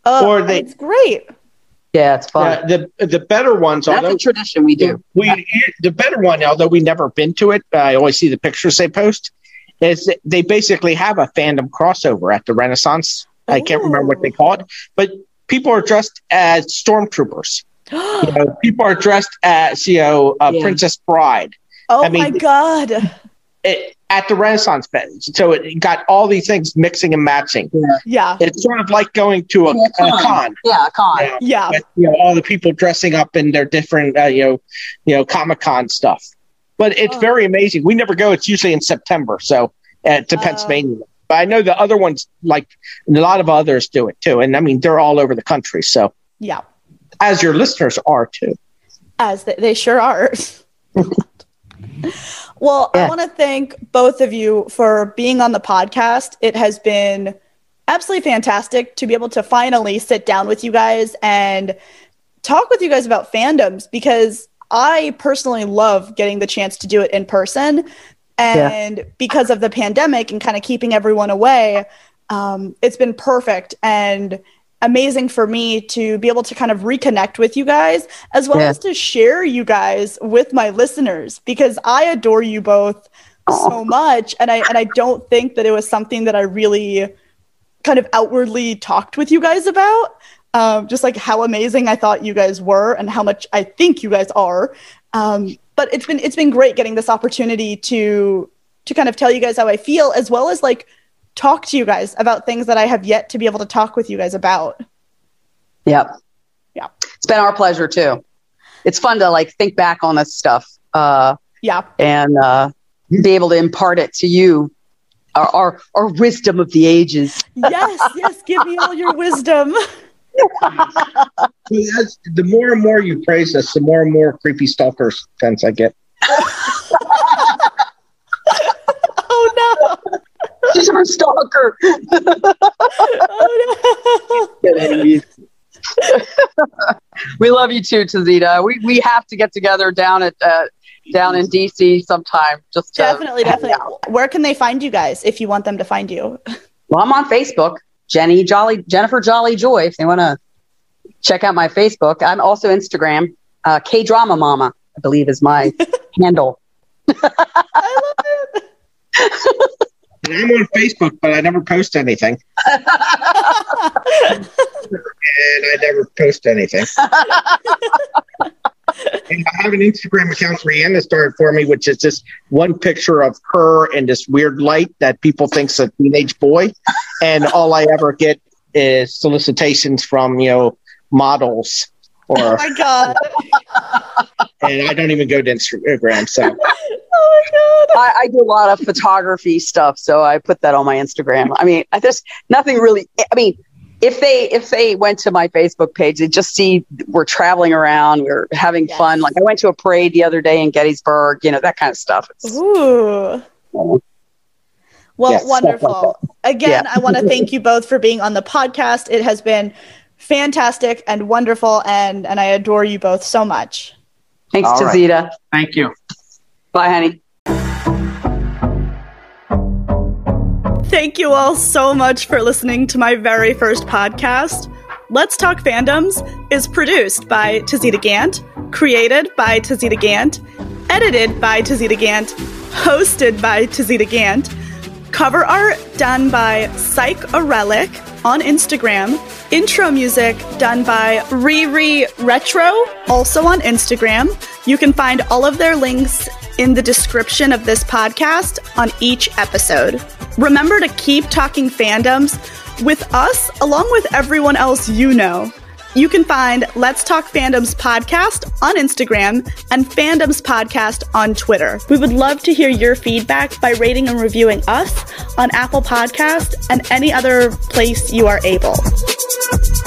Or it's great. Yeah, it's fun. The better ones, that's a tradition we do. The better one, although we never been to it, I always see the pictures they post. Is they basically have a fandom crossover at the Renaissance. I can't remember what they call it, but people are dressed as stormtroopers. People are dressed as Princess Bride. Oh, my God. At the Renaissance Fest. So it got all these things mixing and matching. Yeah. It's sort of like going to a con. Yeah, a con. Yeah. With, all the people dressing up in their different, Comic-Con stuff. But it's very amazing. We never go. It's usually in September. So to Pennsylvania. But I know the other ones, like a lot of others do it too. And I mean, they're all over the country. So yeah. As your listeners are too. As they sure are. Well, I want to thank both of you for being on the podcast. It has been absolutely fantastic to be able to finally sit down with you guys and talk with you guys about fandoms, because I personally love getting the chance to do it in person. And because of the pandemic and kind of keeping everyone away, it's been perfect and amazing for me to be able to kind of reconnect with you guys, as well as to share you guys with my listeners, because I adore you both so much. And I don't think that it was something that I really kind of outwardly talked with you guys about, just like how amazing I thought you guys were and how much I think you guys are. But it's been great getting this opportunity to kind of tell you guys how I feel, as well as like talk to you guys about things that I have yet to be able to talk with you guys about. Yep. Yeah. It's been our pleasure too. It's fun to like think back on this stuff. And be able to impart it to you, our wisdom of the ages. Yes. Give me all your wisdom. The more and more you praise us, the more and more creepy stalker sense I get. Oh no! She's our stalker. Oh no! We love you too, Tazita. We have to get together down in DC sometime. Just definitely. Where can they find you guys if you want them to find you? Well, I'm on Facebook, Jennifer Jolly Joy. If they want to check out my Facebook, I'm also Instagram. K-Drama Mama, I believe, is my handle. I love it. And I'm on Facebook, but I never post anything. And I never post anything. And I have an Instagram account Rihanna started for me, which is just one picture of her in this weird light that people think's a teenage boy. And all I ever get is solicitations from, models. Oh my God. And I don't even go to Instagram, so. Oh my God. I do a lot of photography stuff, so I put that on my Instagram. I mean, there's nothing really, if they went to my Facebook page, they just see we're traveling around, we're having fun. Like I went to a parade the other day in Gettysburg, that kind of stuff. Ooh. Well, wonderful. Again, I want to thank you both for being on the podcast. It has been fantastic and wonderful, and I adore you both so much. Thanks, Tazita. Right. Thank you. Bye, honey. Thank you all so much for listening to my very first podcast. Let's Talk Fandoms is produced by Tazita Gant, created by Tazita Gant, edited by Tazita Gant, hosted by Tazita Gant, cover art done by Psych a Relic on Instagram, intro music done by Riri Retro, also on Instagram. You can find all of their links in the description of this podcast on each episode. Remember to keep talking fandoms with us along with everyone else you know. You can find Let's Talk Fandoms Podcast on Instagram and Fandoms Podcast on Twitter. We would love to hear your feedback by rating and reviewing us on Apple Podcasts and any other place you are able.